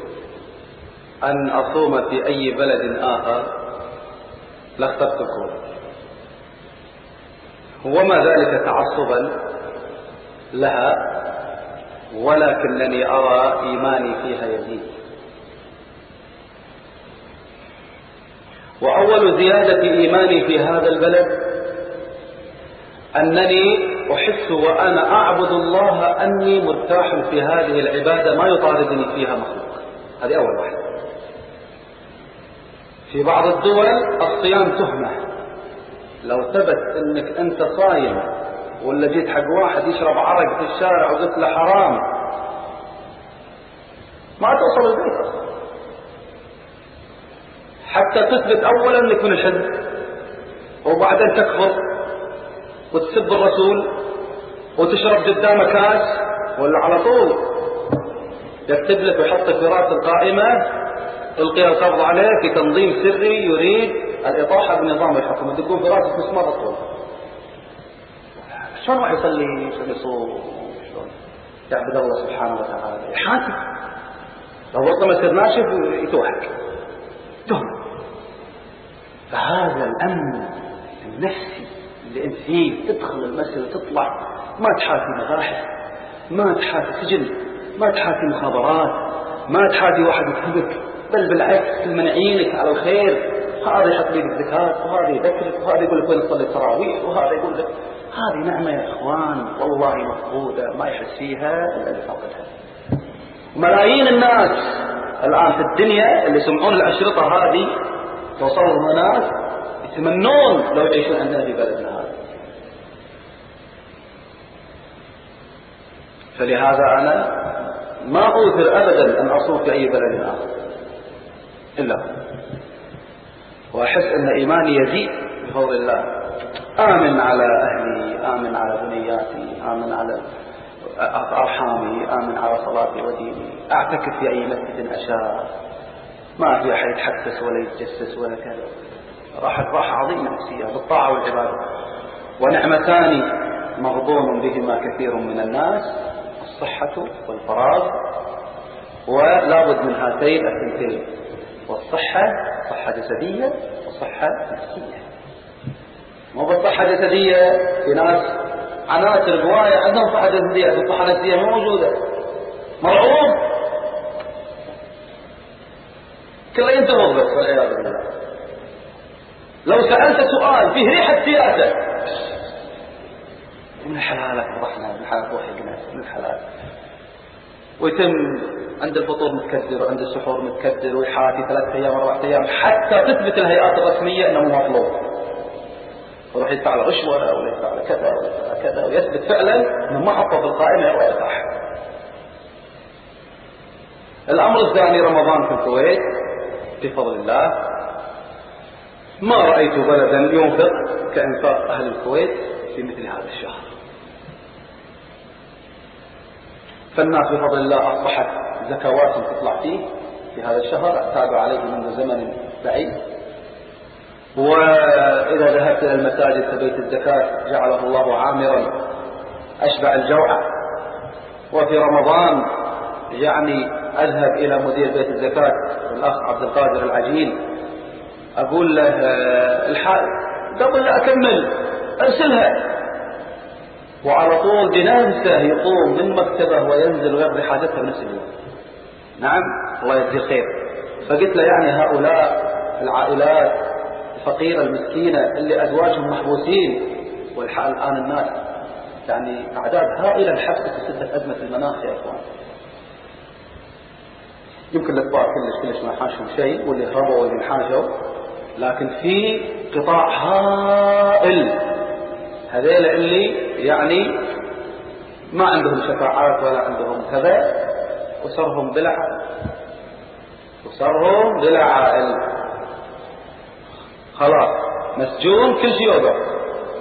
أن أصوم في أي بلد آخر لاخترت الكويت. وما ذلك تعصبا لها، ولكنني أرى إيماني فيها يزيد. وأول زيادة إيماني في هذا البلد أنني أحس وأنا أعبد الله أني مرتاح في هذه العبادة ما يطاردني فيها مخلوق. هذه أول واحدة. في بعض الدول الصيام تهمة، لو ثبت أنك أنت صايم ولا جيت حق واحد يشرب عرق في الشارع وقلت له حرام ما توصل البيت حتى تثبت أولا أنك من الحزب، وبعدين تكفر وتسب الرسول وتشرب قدامه كاس، ولا على طول يكتب لك ويحطك في راس القائمة القي القبض عليه في تنظيم سري يريد الإطاحة بنظام الحكم، تكون في راسك مسمار طول. شلون راح يصلي يصوم؟ شلون يعبد الله سبحانه وتعالى؟ يحاسب لو والله ما ناشف يتوهك تهم. فهذا الأمن النفسي اللي انت فيه، تدخل المسجد وتطلع ما تحاتي مباحث، ما تحاتي سجن، ما تحاتي مخابرات، ما تحاتي واحد يتهمك، بل بالعكس كل من يعينك على الخير. هذا يحط بيدك زكاة، وهذا يذكرك، وهذا يقول لك وين تصلي التراويح، وهذا يقول لك. هذه نعمة يا اخوان والله مفقودة ما يحس فيها الا اللي فاقدها. ملايين الناس الآن في الدنيا اللي يسمعون الأشرطة هذه توصلهم ناس يتمنون لو يعيشون عندنا في بلدنا هذا. فلهذا أنا ما أوثر أبدا أن أصوم في أي بلد آخر إلا هو، وأحس أن إيماني يزيد بفضل الله. آمن على أهلي، آمن على بنياتي، آمن على أرحامي، آمن على صلاتي وديني، أعتكف في أي مسجد أشاء، ما في أحد يتحسس ولا يتجسس ولا كذا. راحة عظيمة نفسية بالطاعة والعبادة. ونعمتان مغبون بهما كثير من الناس، الصحة والفراغ، ولا بد من هاتين الثنتين، والصحة صحة جسدية وصحة نفسية. مو بالصحة جسدية، في ناس عناصر قواية عندهم صحة جسدية، الصحة النفسية مو موجودة، مرعوب كله ينتهض بس والعياذ بالله. لو سألت سؤال فيه ريحة سياسة من الحلال فضحنا، من الحلال وحقنا، من الحلال. ويتم عند الفطور متكدر وعند السحور متكدر، ويحاتي 3 أيام 4 أيام حتى تثبت الهيئات الرسمية أنه مطلوب، وراح يدفع له رشوة ولا يدفع له كذا ولا يدفع كذا، ويثبت فعلا أنه ما حطه في القائمة ولا يرتاح. الأمر الثاني رمضان في الكويت بفضل الله ما رأيت بلدا ينفق كإنفاق أهل الكويت في مثل هذا الشهر. فالناس بفضل الله أصبحت زكوات تطلع فيه في هذا الشهر، اعتادوا عليه منذ زمن بعيد. وإذا ذهبت إلى المساجد فبيت الزكاة جعله الله عامرا أشبع الجوع. وفي رمضان يعني أذهب إلى مدير بيت الزكاة الأخ عبد القادر العجيل، أقول له الحال قبل لا أكمل أرسلها، وعلى طول بنفسه يقوم من مكتبه وينزل ويقضي حاجته بنفس اليوم. نعم الله يجزيه خير. فقلت له يعني هؤلاء العائلات الفقيرة المسكينة اللي أزواجهم محبوسين، والحال الآن الناس يعني أعداد هائلة الحبس تسبب أزمة المناخ يا إخوان. يمكن الأطباء كلش ما حاشوا شيء، واللي هربوا واللي حاشوا، لكن في قطاع هائل هذيل اللي يعني ما عندهم شفاعات ولا عندهم كذا، وصرهم بلا عائل، خلاص مسجون كل شيء يوقف.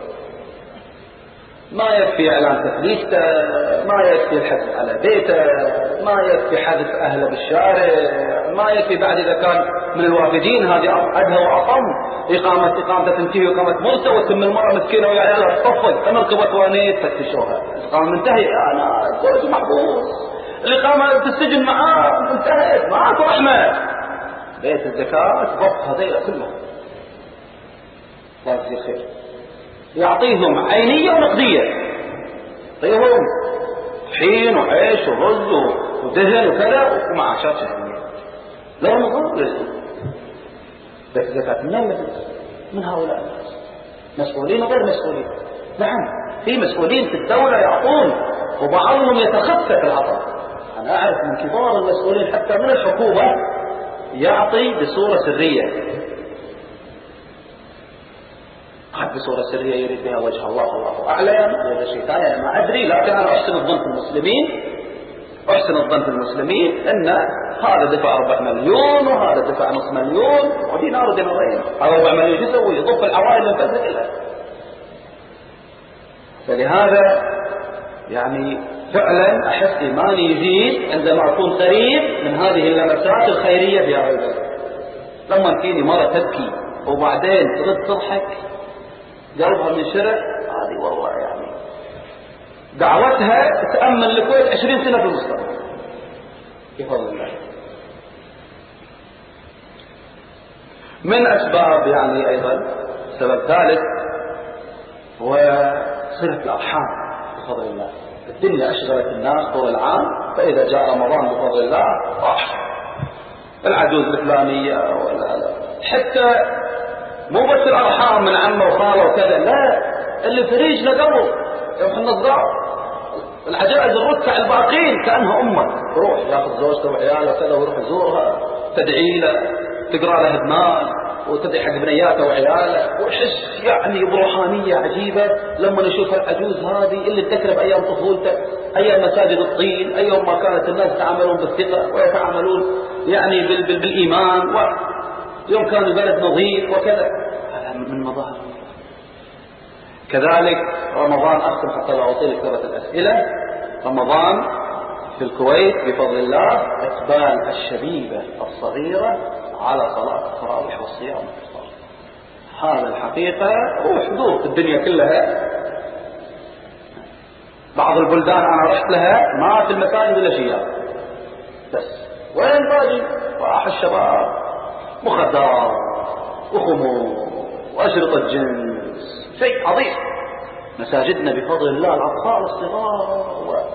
ما يكفي اعلان تفليسته، ما يكفي الحبس على بيته، ما يكفي حذف اهله بالشارع، ما يكفي بعد اذا كان من الوافدين هذه ادهى واطم اقامته تنتهي اقامه مرسى، وتم المراه مسكينه ويا عيالها تصفق ركبت وانيت فتشوها الاقامه منتهيه، انا زوجي محبوس، الاقامه في السجن معاه انتهت، معاك رحمه. بيت الزكاه ضبط هذيلا كلهم الله يجزيه خير. يعطيهم عينية ونقدية، يعطيهم طحين وعيش ورز ودهن وكذا ومعاشات شهرية. لا رمضان رزق، بس زكاة المال من هؤلاء الناس مسؤولين وغير مسؤولين. نعم في مسؤولين في الدولة يعطون وبعضهم يتخفف العطاء. أنا أعرف من كبار المسؤولين حتى من الحكومة يعطي بصورة سرية، قد بصورة سرية يريد بها وجه الله والله أعلم، هذا شيء ثاني أنا ما أدري. لكن أنا أحسن الظن في المسلمين، أحسن الظن في المسلمين أن هذا دفع 4 مليون وهذا دفع نصف مليون ودينار ودينارين، هذا 4 مليون يسوي يضف العوائل المنفذة كلها. فلهذا يعني فعلا أحس إيماني يزيد عندما أكون قريب من هذه اللمسات الخيرية في هذا البلد. لما تجيني مرة تبكي وبعدين ترد تضحك قلبها من شرع، هذه والله يعني دعوتها تأمن الكويت 20 سنة في المستقبل بفضل الله. من أسباب يعني أيضا سبب ثالث هو صلة الأرحام بفضل الله. الدنيا أشغلت الناس طول العام، فإذا جاء رمضان بفضل الله راح العجوز الفلانية ولا حتى مو بس الأرحام من عمه وخاله وكذا، لا اللي في رجله قبل يوم النظار العجائز الركع الباقين كأنها أمه، يروح ياخذ زوجته وعياله وكذا ويروح يزورها تدعي له تقرأ له دماء وتدعي حق بنياته وعياله، وحس يعني بروحانية عجيبة لما نشوف العجوز هذه اللي تذكر بأيام طفولته، أيام مساجد الطين، أيام ما كانت الناس يتعاملون بالثقة ويتعاملون يعني بالإيمان، ويوم كان البلد نظيف وكذا. هذا من مظاهر. كذلك رمضان أختم حتى لا أطيل كثرة الأسئلة. رمضان في الكويت بفضل الله إقبال الشبيبة الصغيرة على صلاة التراويح والصيام والإفطار. هذا الحقيقة هو حضور في الدنيا كلها. بعض البلدان أنا رحت لها ما في المساجد إلا شياب بس، وين باجي راح الشباب مخدرات وخمور وأشرطة جنس، شيء عظيم. مساجدنا بفضل الله الأطفال الصغار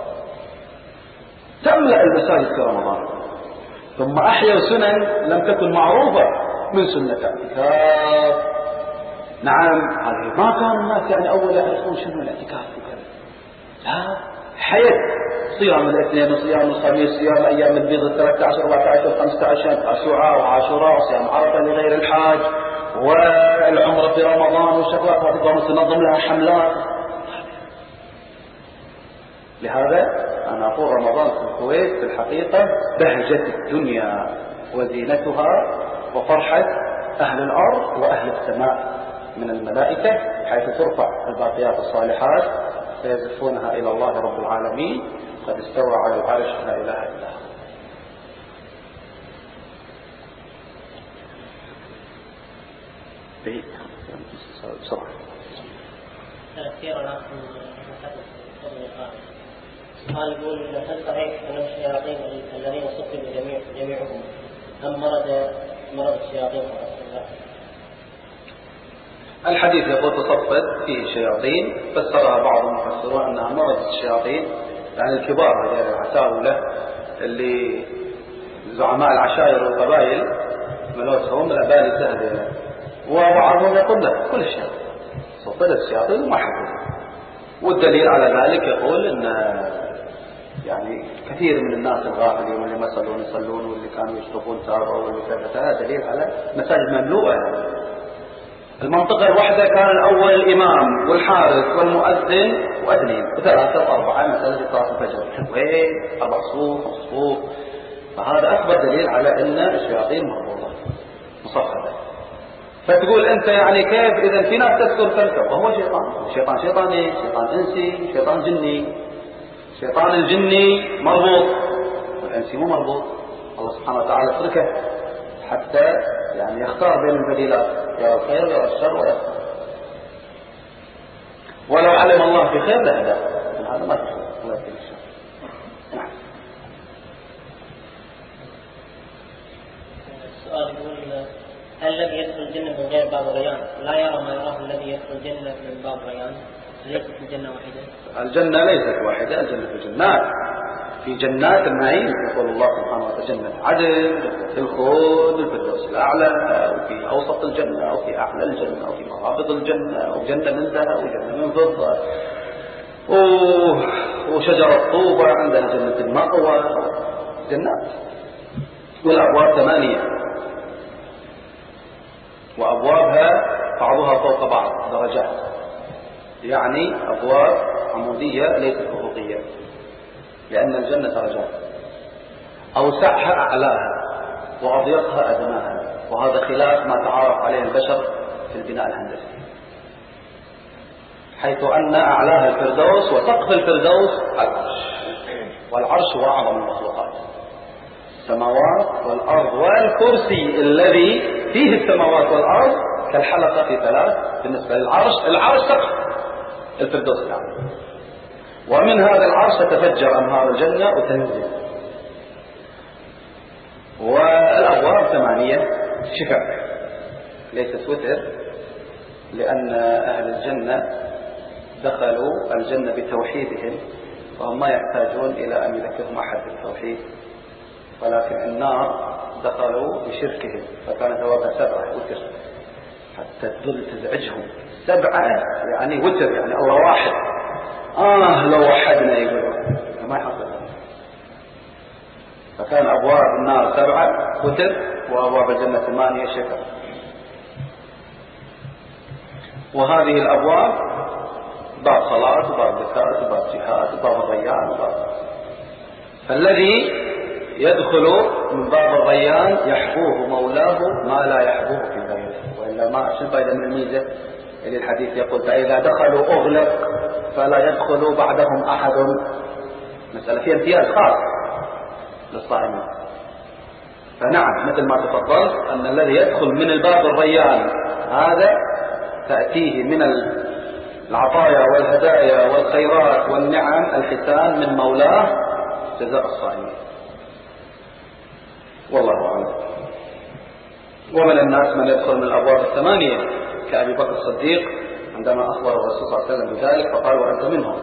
تملأ المساجد في رمضان. ثم أحيوا سنن لم تكن معروفة من سنة الاعتكاف. نعم هذه ما كان الناس يعني أول يعرفون شنو الاعتكاف وكذا، لا حيث صيام الاثنين وصيام الخميس، صيام أيام البيض 13 14 15 أشعاع وعاشوراء، وصيام عرفة لغير الحاج، والعمرة في رمضان والشغلات هذه قاموا تنظم لها حملات. لهذا أنا أقول رمضان في الكويت في الحقيقة بهجة الدنيا وزينتها وفرحة أهل الأرض وأهل السماء من الملائكة، حيث ترفع الباقيات الصالحات فيزفونها إلى الله رب العالمين قد استوى على العرش لا إله إلا هو. بسرعة. قال يقول هل صحيح أن الشياطين الذين صفوا جميعهم أم مرض الشياطين فقط؟ الحديث يقول تصفد فيه شياطين، فسرها بعض المفسرون أنها مرض الشياطين، يعني الكبار يعني العتاولة اللي زعماء العشائر والقبائل ملوسهم الأبالي سهلة، وبعضهم يقول لا كل الشياطين صفدت الشياطين وما حفظوا. والدليل على ذلك يقول أن يعني كثير من الناس الغافلين واللي ما يصلون واللي كانوا يشربون تابع واللي كذا، دليل على مساجد مملوءة. المنطقة الواحدة كان الأول الإمام والحارس والمؤذن واثنين وثلاثة وأربعة مساجد صلاة الفجر، وين 4 صفوف 5 صفوف. فهذا أكبر دليل على أن الشياطين مربوطة مصفدة. فتقول أنت يعني كيف إذا في ناس تذكر تلك وهو شيطان شيطاني، شيطان إنسي، شيطان جني. شيطان الجني مربوط والإنسي مو مربوط. الله سبحانه وتعالى اتركه حتى يعني يختار بين البديلات، يرى الخير ويرى الشر ويختار. ولو علم الله في خير لهداه، هذا ما تخير الله يكفي الشر. نعم. السؤال يقول هل الذي يدخل الجنة من غير باب ريان لا يرى ما يراه الذي يدخل الجنة من باب ريان؟ ليست الجنة واحدة؟ الجنة ليست واحدة، الجنة في جنات، في جنات النعيم يقول الله سبحانه وتعالى جنة عدن، في الخلد، الفردوس الأعلى، وفي أوسط الجنة، وفي أعلى الجنة، وفي مرابط الجنة، وجنة من ذهب وجنة من فضة، وشجرة طوبة عندها جنة المأوى، جنات. والأبواب 8، وأبوابها بعضها فوق بعض درجات، يعني أبواب عمودية ليست أفقية، لأن الجنة درجات، أوسعها أعلاها وأضيقها أدناها، وهذا خلاف ما تعارف عليه البشر في البناء الهندسي، حيث أن أعلاها الفردوس وسقف الفردوس العرش، والعرش هو أعظم المخلوقات، السماوات والأرض والكرسي الذي فيه السماوات والأرض كالحلقة في 3 بالنسبة للعرش. العرش سقف الفردوس الأعلى، ومن هذا العرش تتفجر أنهار الجنة وتنزل. والأبواب 8 شفاء ليست وتر، لأن أهل الجنة دخلوا الجنة بتوحيدهم، وهم ما يحتاجون إلى أن يذكرهم أحد بالتوحيد، ولكن النار دخلوا بشركهم، فكان ثوابها 7 وتر حتى تظل تزعجهم. 7 يعني وتر، يعني الله واحد، لو وحدنا يقولوا ما يحصل. فكان أبواب النار 7 وتر، وأبواب الجنة 8 شكر. وهذه الأبواب باب صلاة وباب زكاة وباب جهاد وباب الريان وباب. فالذي يدخل من باب الريان يحبوه مولاه ما لا يحبوه في غيره، وإلا ما شو الفائدة من الميزة اللي الحديث يقول فإذا دخلوا أغلق فلا يدخل بعدهم أحد. مسألة فيها امتياز خاص للصائمين. فنعم مثل ما تفضلت أن الذي يدخل من الباب الريان هذا تأتيه من العطايا والهدايا والخيرات والنعم الحسان من مولاه جزاء الصائمين، والله أعلم. ومن الناس من يدخل من الأبواب 8 كأبي بكر الصديق عندما أخبر الرسول صلى الله عليه وسلم بذلك فقال وأنت منهم.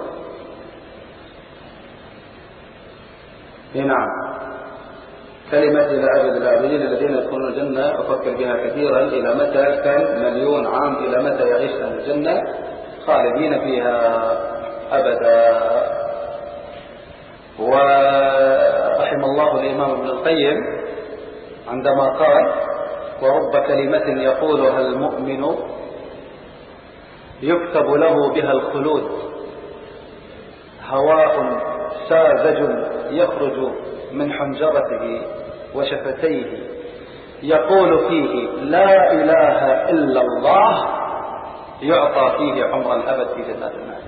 نعم. كلمة إلى أبد الآبدين الذين يدخلون الجنة أفكر بها كثيرا، إلى متى؟ كم مليون عام، إلى متى يعيش أهل الجنة؟ خالدين فيها أبدا. ورحم الله الإمام ابن القيم عندما قال ورب كلمة يقولها المؤمن يكتب له بها الخلود، هواء ساذج يخرج من حنجرته وشفتيه يقول فيه لا إله إلا الله، يعطى فيه عمر الأبد في جنات النعيم.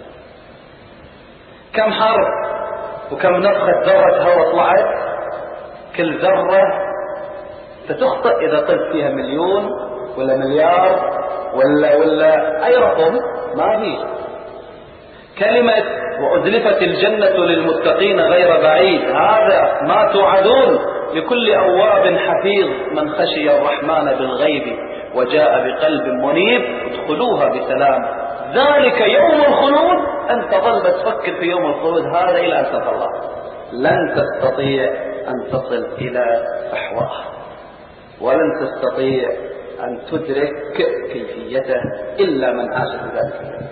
كم حرف وكم نفخة ذرة هواء طلعت، كل ذرة ستخطئ إذا قلت فيها مليون ولا مليار ولا أي رقم، ما هي كلمة وأزلفت الجنة للمتقين غير بعيد، هذا ما توعدون لكل أواب حفيظ من خشي الرحمن بالغيب وجاء بقلب منيب ادخلوها بسلام، ذلك يوم الخلود. أنت ظل تفكر في يوم الخلود هذا إلى أن تلقى الله، لن تستطيع أن تصل إلى فحواه، ولن تستطيع أن تدرك كيفيته إلا من عاش بذلك.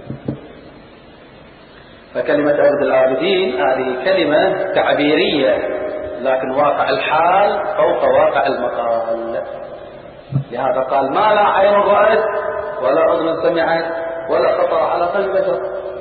فكلمة أبد الآبدين هذه كلمة تعبيرية، لكن واقع الحال فوق واقع المقال. لهذا قال ما لا عين رأت ولا أذن سمعت ولا خطر على قلب بشر.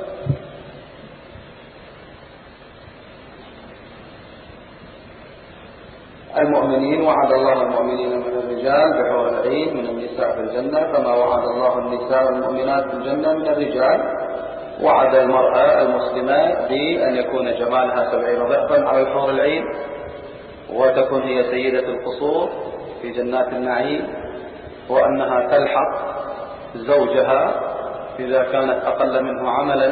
المؤمنين وعد الله المؤمنين من الرجال بحور العين من النساء في الجنة، كما وعد الله النساء المؤمنات في الجنة من الرجال. وعد المرأة المسلمة بأن يكون جمالها 70 ضعفا على الحور العين، وتكون هي سيدة القصور في جنات النعيم، وأنها تلحق زوجها إذا كانت أقل منه عملا،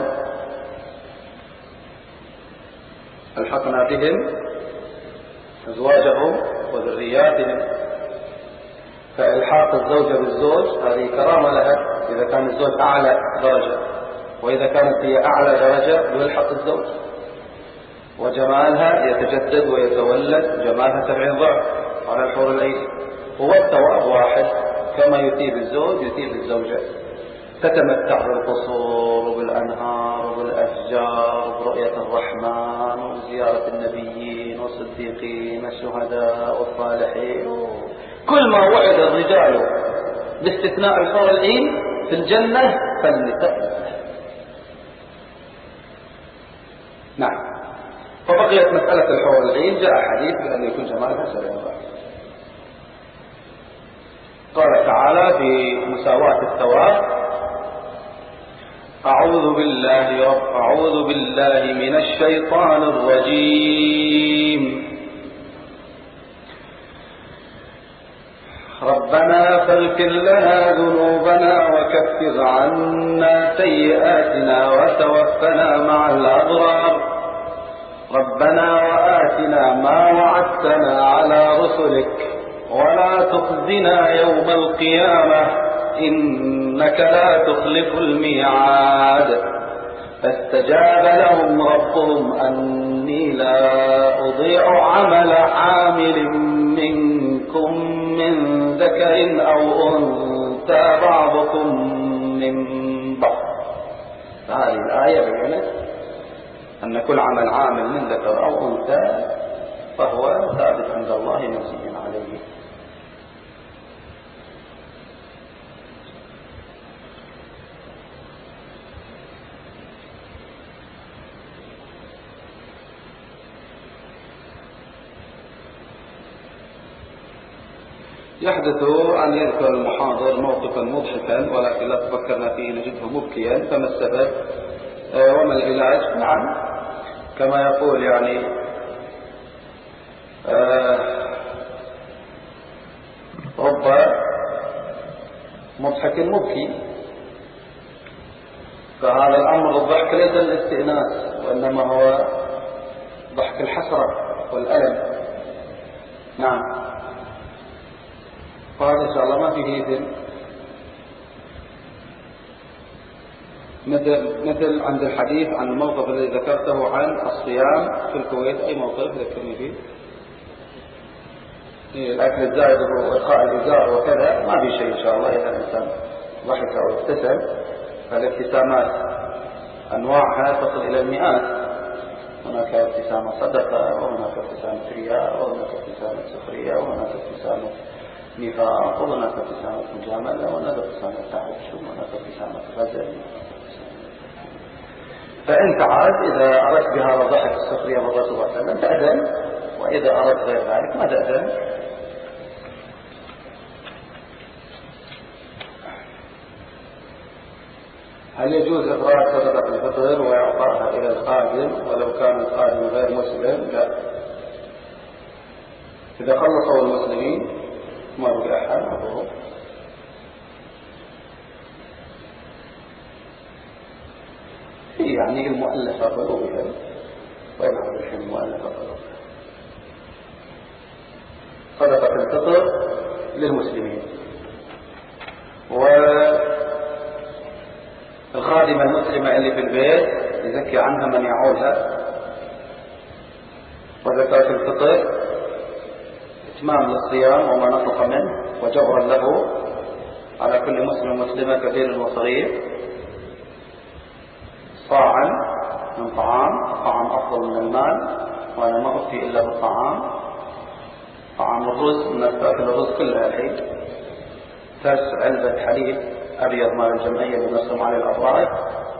الحقنا بهم أزواجهم وذرياتهم. فإلحاق الزوجة بالزوج هذه كرامة لها إذا كان الزوج أعلى درجة، وإذا كانت هي أعلى درجة يلحق الزوج، وجمالها يتجدد ويتولد جمالها 70 ضعف على الحور العين. هو الثواب واحد، كما يثيب الزوج يثيب الزوجة. تتمتع بالقصور وبالأنهار وبالأشجار وبرؤية الرحمن وزيارة النبيين والصديقين والشهداء والصالحين، كل ما وعد الرجال باستثناء الحور العين في الجنة فالنساء. نعم. فبقيت مسألة الحور العين، جاء حديث بأن يكون جمالها 70 ضعف. قال تعالى في مساواة الثواب: أعوذ بالله من الشيطان الرجيم. ربنا فاغفر لنا ذنوبنا وكفر عنا سيئاتنا وتوفنا مع الأبرار. ربنا وآتنا ما وعدتنا على رسلك ولا تخزنا يوم القيامة إنك لا تخلف الميعاد. فاستجاب لهم ربهم أني لا أضيع عمل عامل منكم من ذكر أو أنثى بعضكم من بعض. هذه الآية بيّنت أن كل عمل عامل من ذكر أو أنثى فهو ثابت عند الله نفسه عليه. يحدث أن يذكر المحاضر موقفا مضحكا ولكن لا تفكرنا فيه نجده مبكيا، فما السبب وما العلاج؟ نعم، كما يقول يعني رب مضحك مبكي، فهذا الأمر الضحك ليس الاستئناس وإنما هو ضحك الحسرة والألم. نعم، فهذا إن شاء الله ما فيه إذن. مثل عند الحديث عن الموقف الذي ذكرته عن الصيام في الكويت، أي موقف ذكرني فيه؟ الأكل الزائد وإلقاء الإزار وكذا، ما في شيء إن شاء الله إذا الإنسان ضحك أو ابتسم. فالابتسامات أنواعها تصل إلى المئات، هناك ابتسامة صدقة، وهناك ابتسامة رياء، وهناك ابتسامة سخرية، وهناك ابتسامة نفاق، وهناك ابتسامة مجاملة، وهناك ابتسامة تعشم، وهناك ابتسامة غزل. فأنت عاد إذا أردت بهذا الضحك السخرية من الرسول صلى الله عليه وسلم تأذن، وإذا أردت غير ذلك ما تأذن. هل يجوز إخراج صدقة الفطر وإعطائها إلى الخادم ولو كان الخادم غير مسلم؟ لا، إذا خلصوا المسلمين ما بقي أحد أبوه. يعني المؤلفة قلوبهم، وين عم الحين المؤلفة قلوبهم؟ صدقة الفطر للمسلمين، والخادمة المسلمة اللي في البيت يزكي عنها من يعولها. وزكاة الفطر إتمام للصيام وما نطق منه وجبرا له على كل مسلم مسلمة كبير وصغير. صاعا من طعام، الطعام أفضل من المال، وأنا ما أفتي إلا بالطعام. طعام الرز، الناس تأكل الرز كلها الحين. ترس علبة حليب أبيض مال الجمعية بنصهم على الأطراف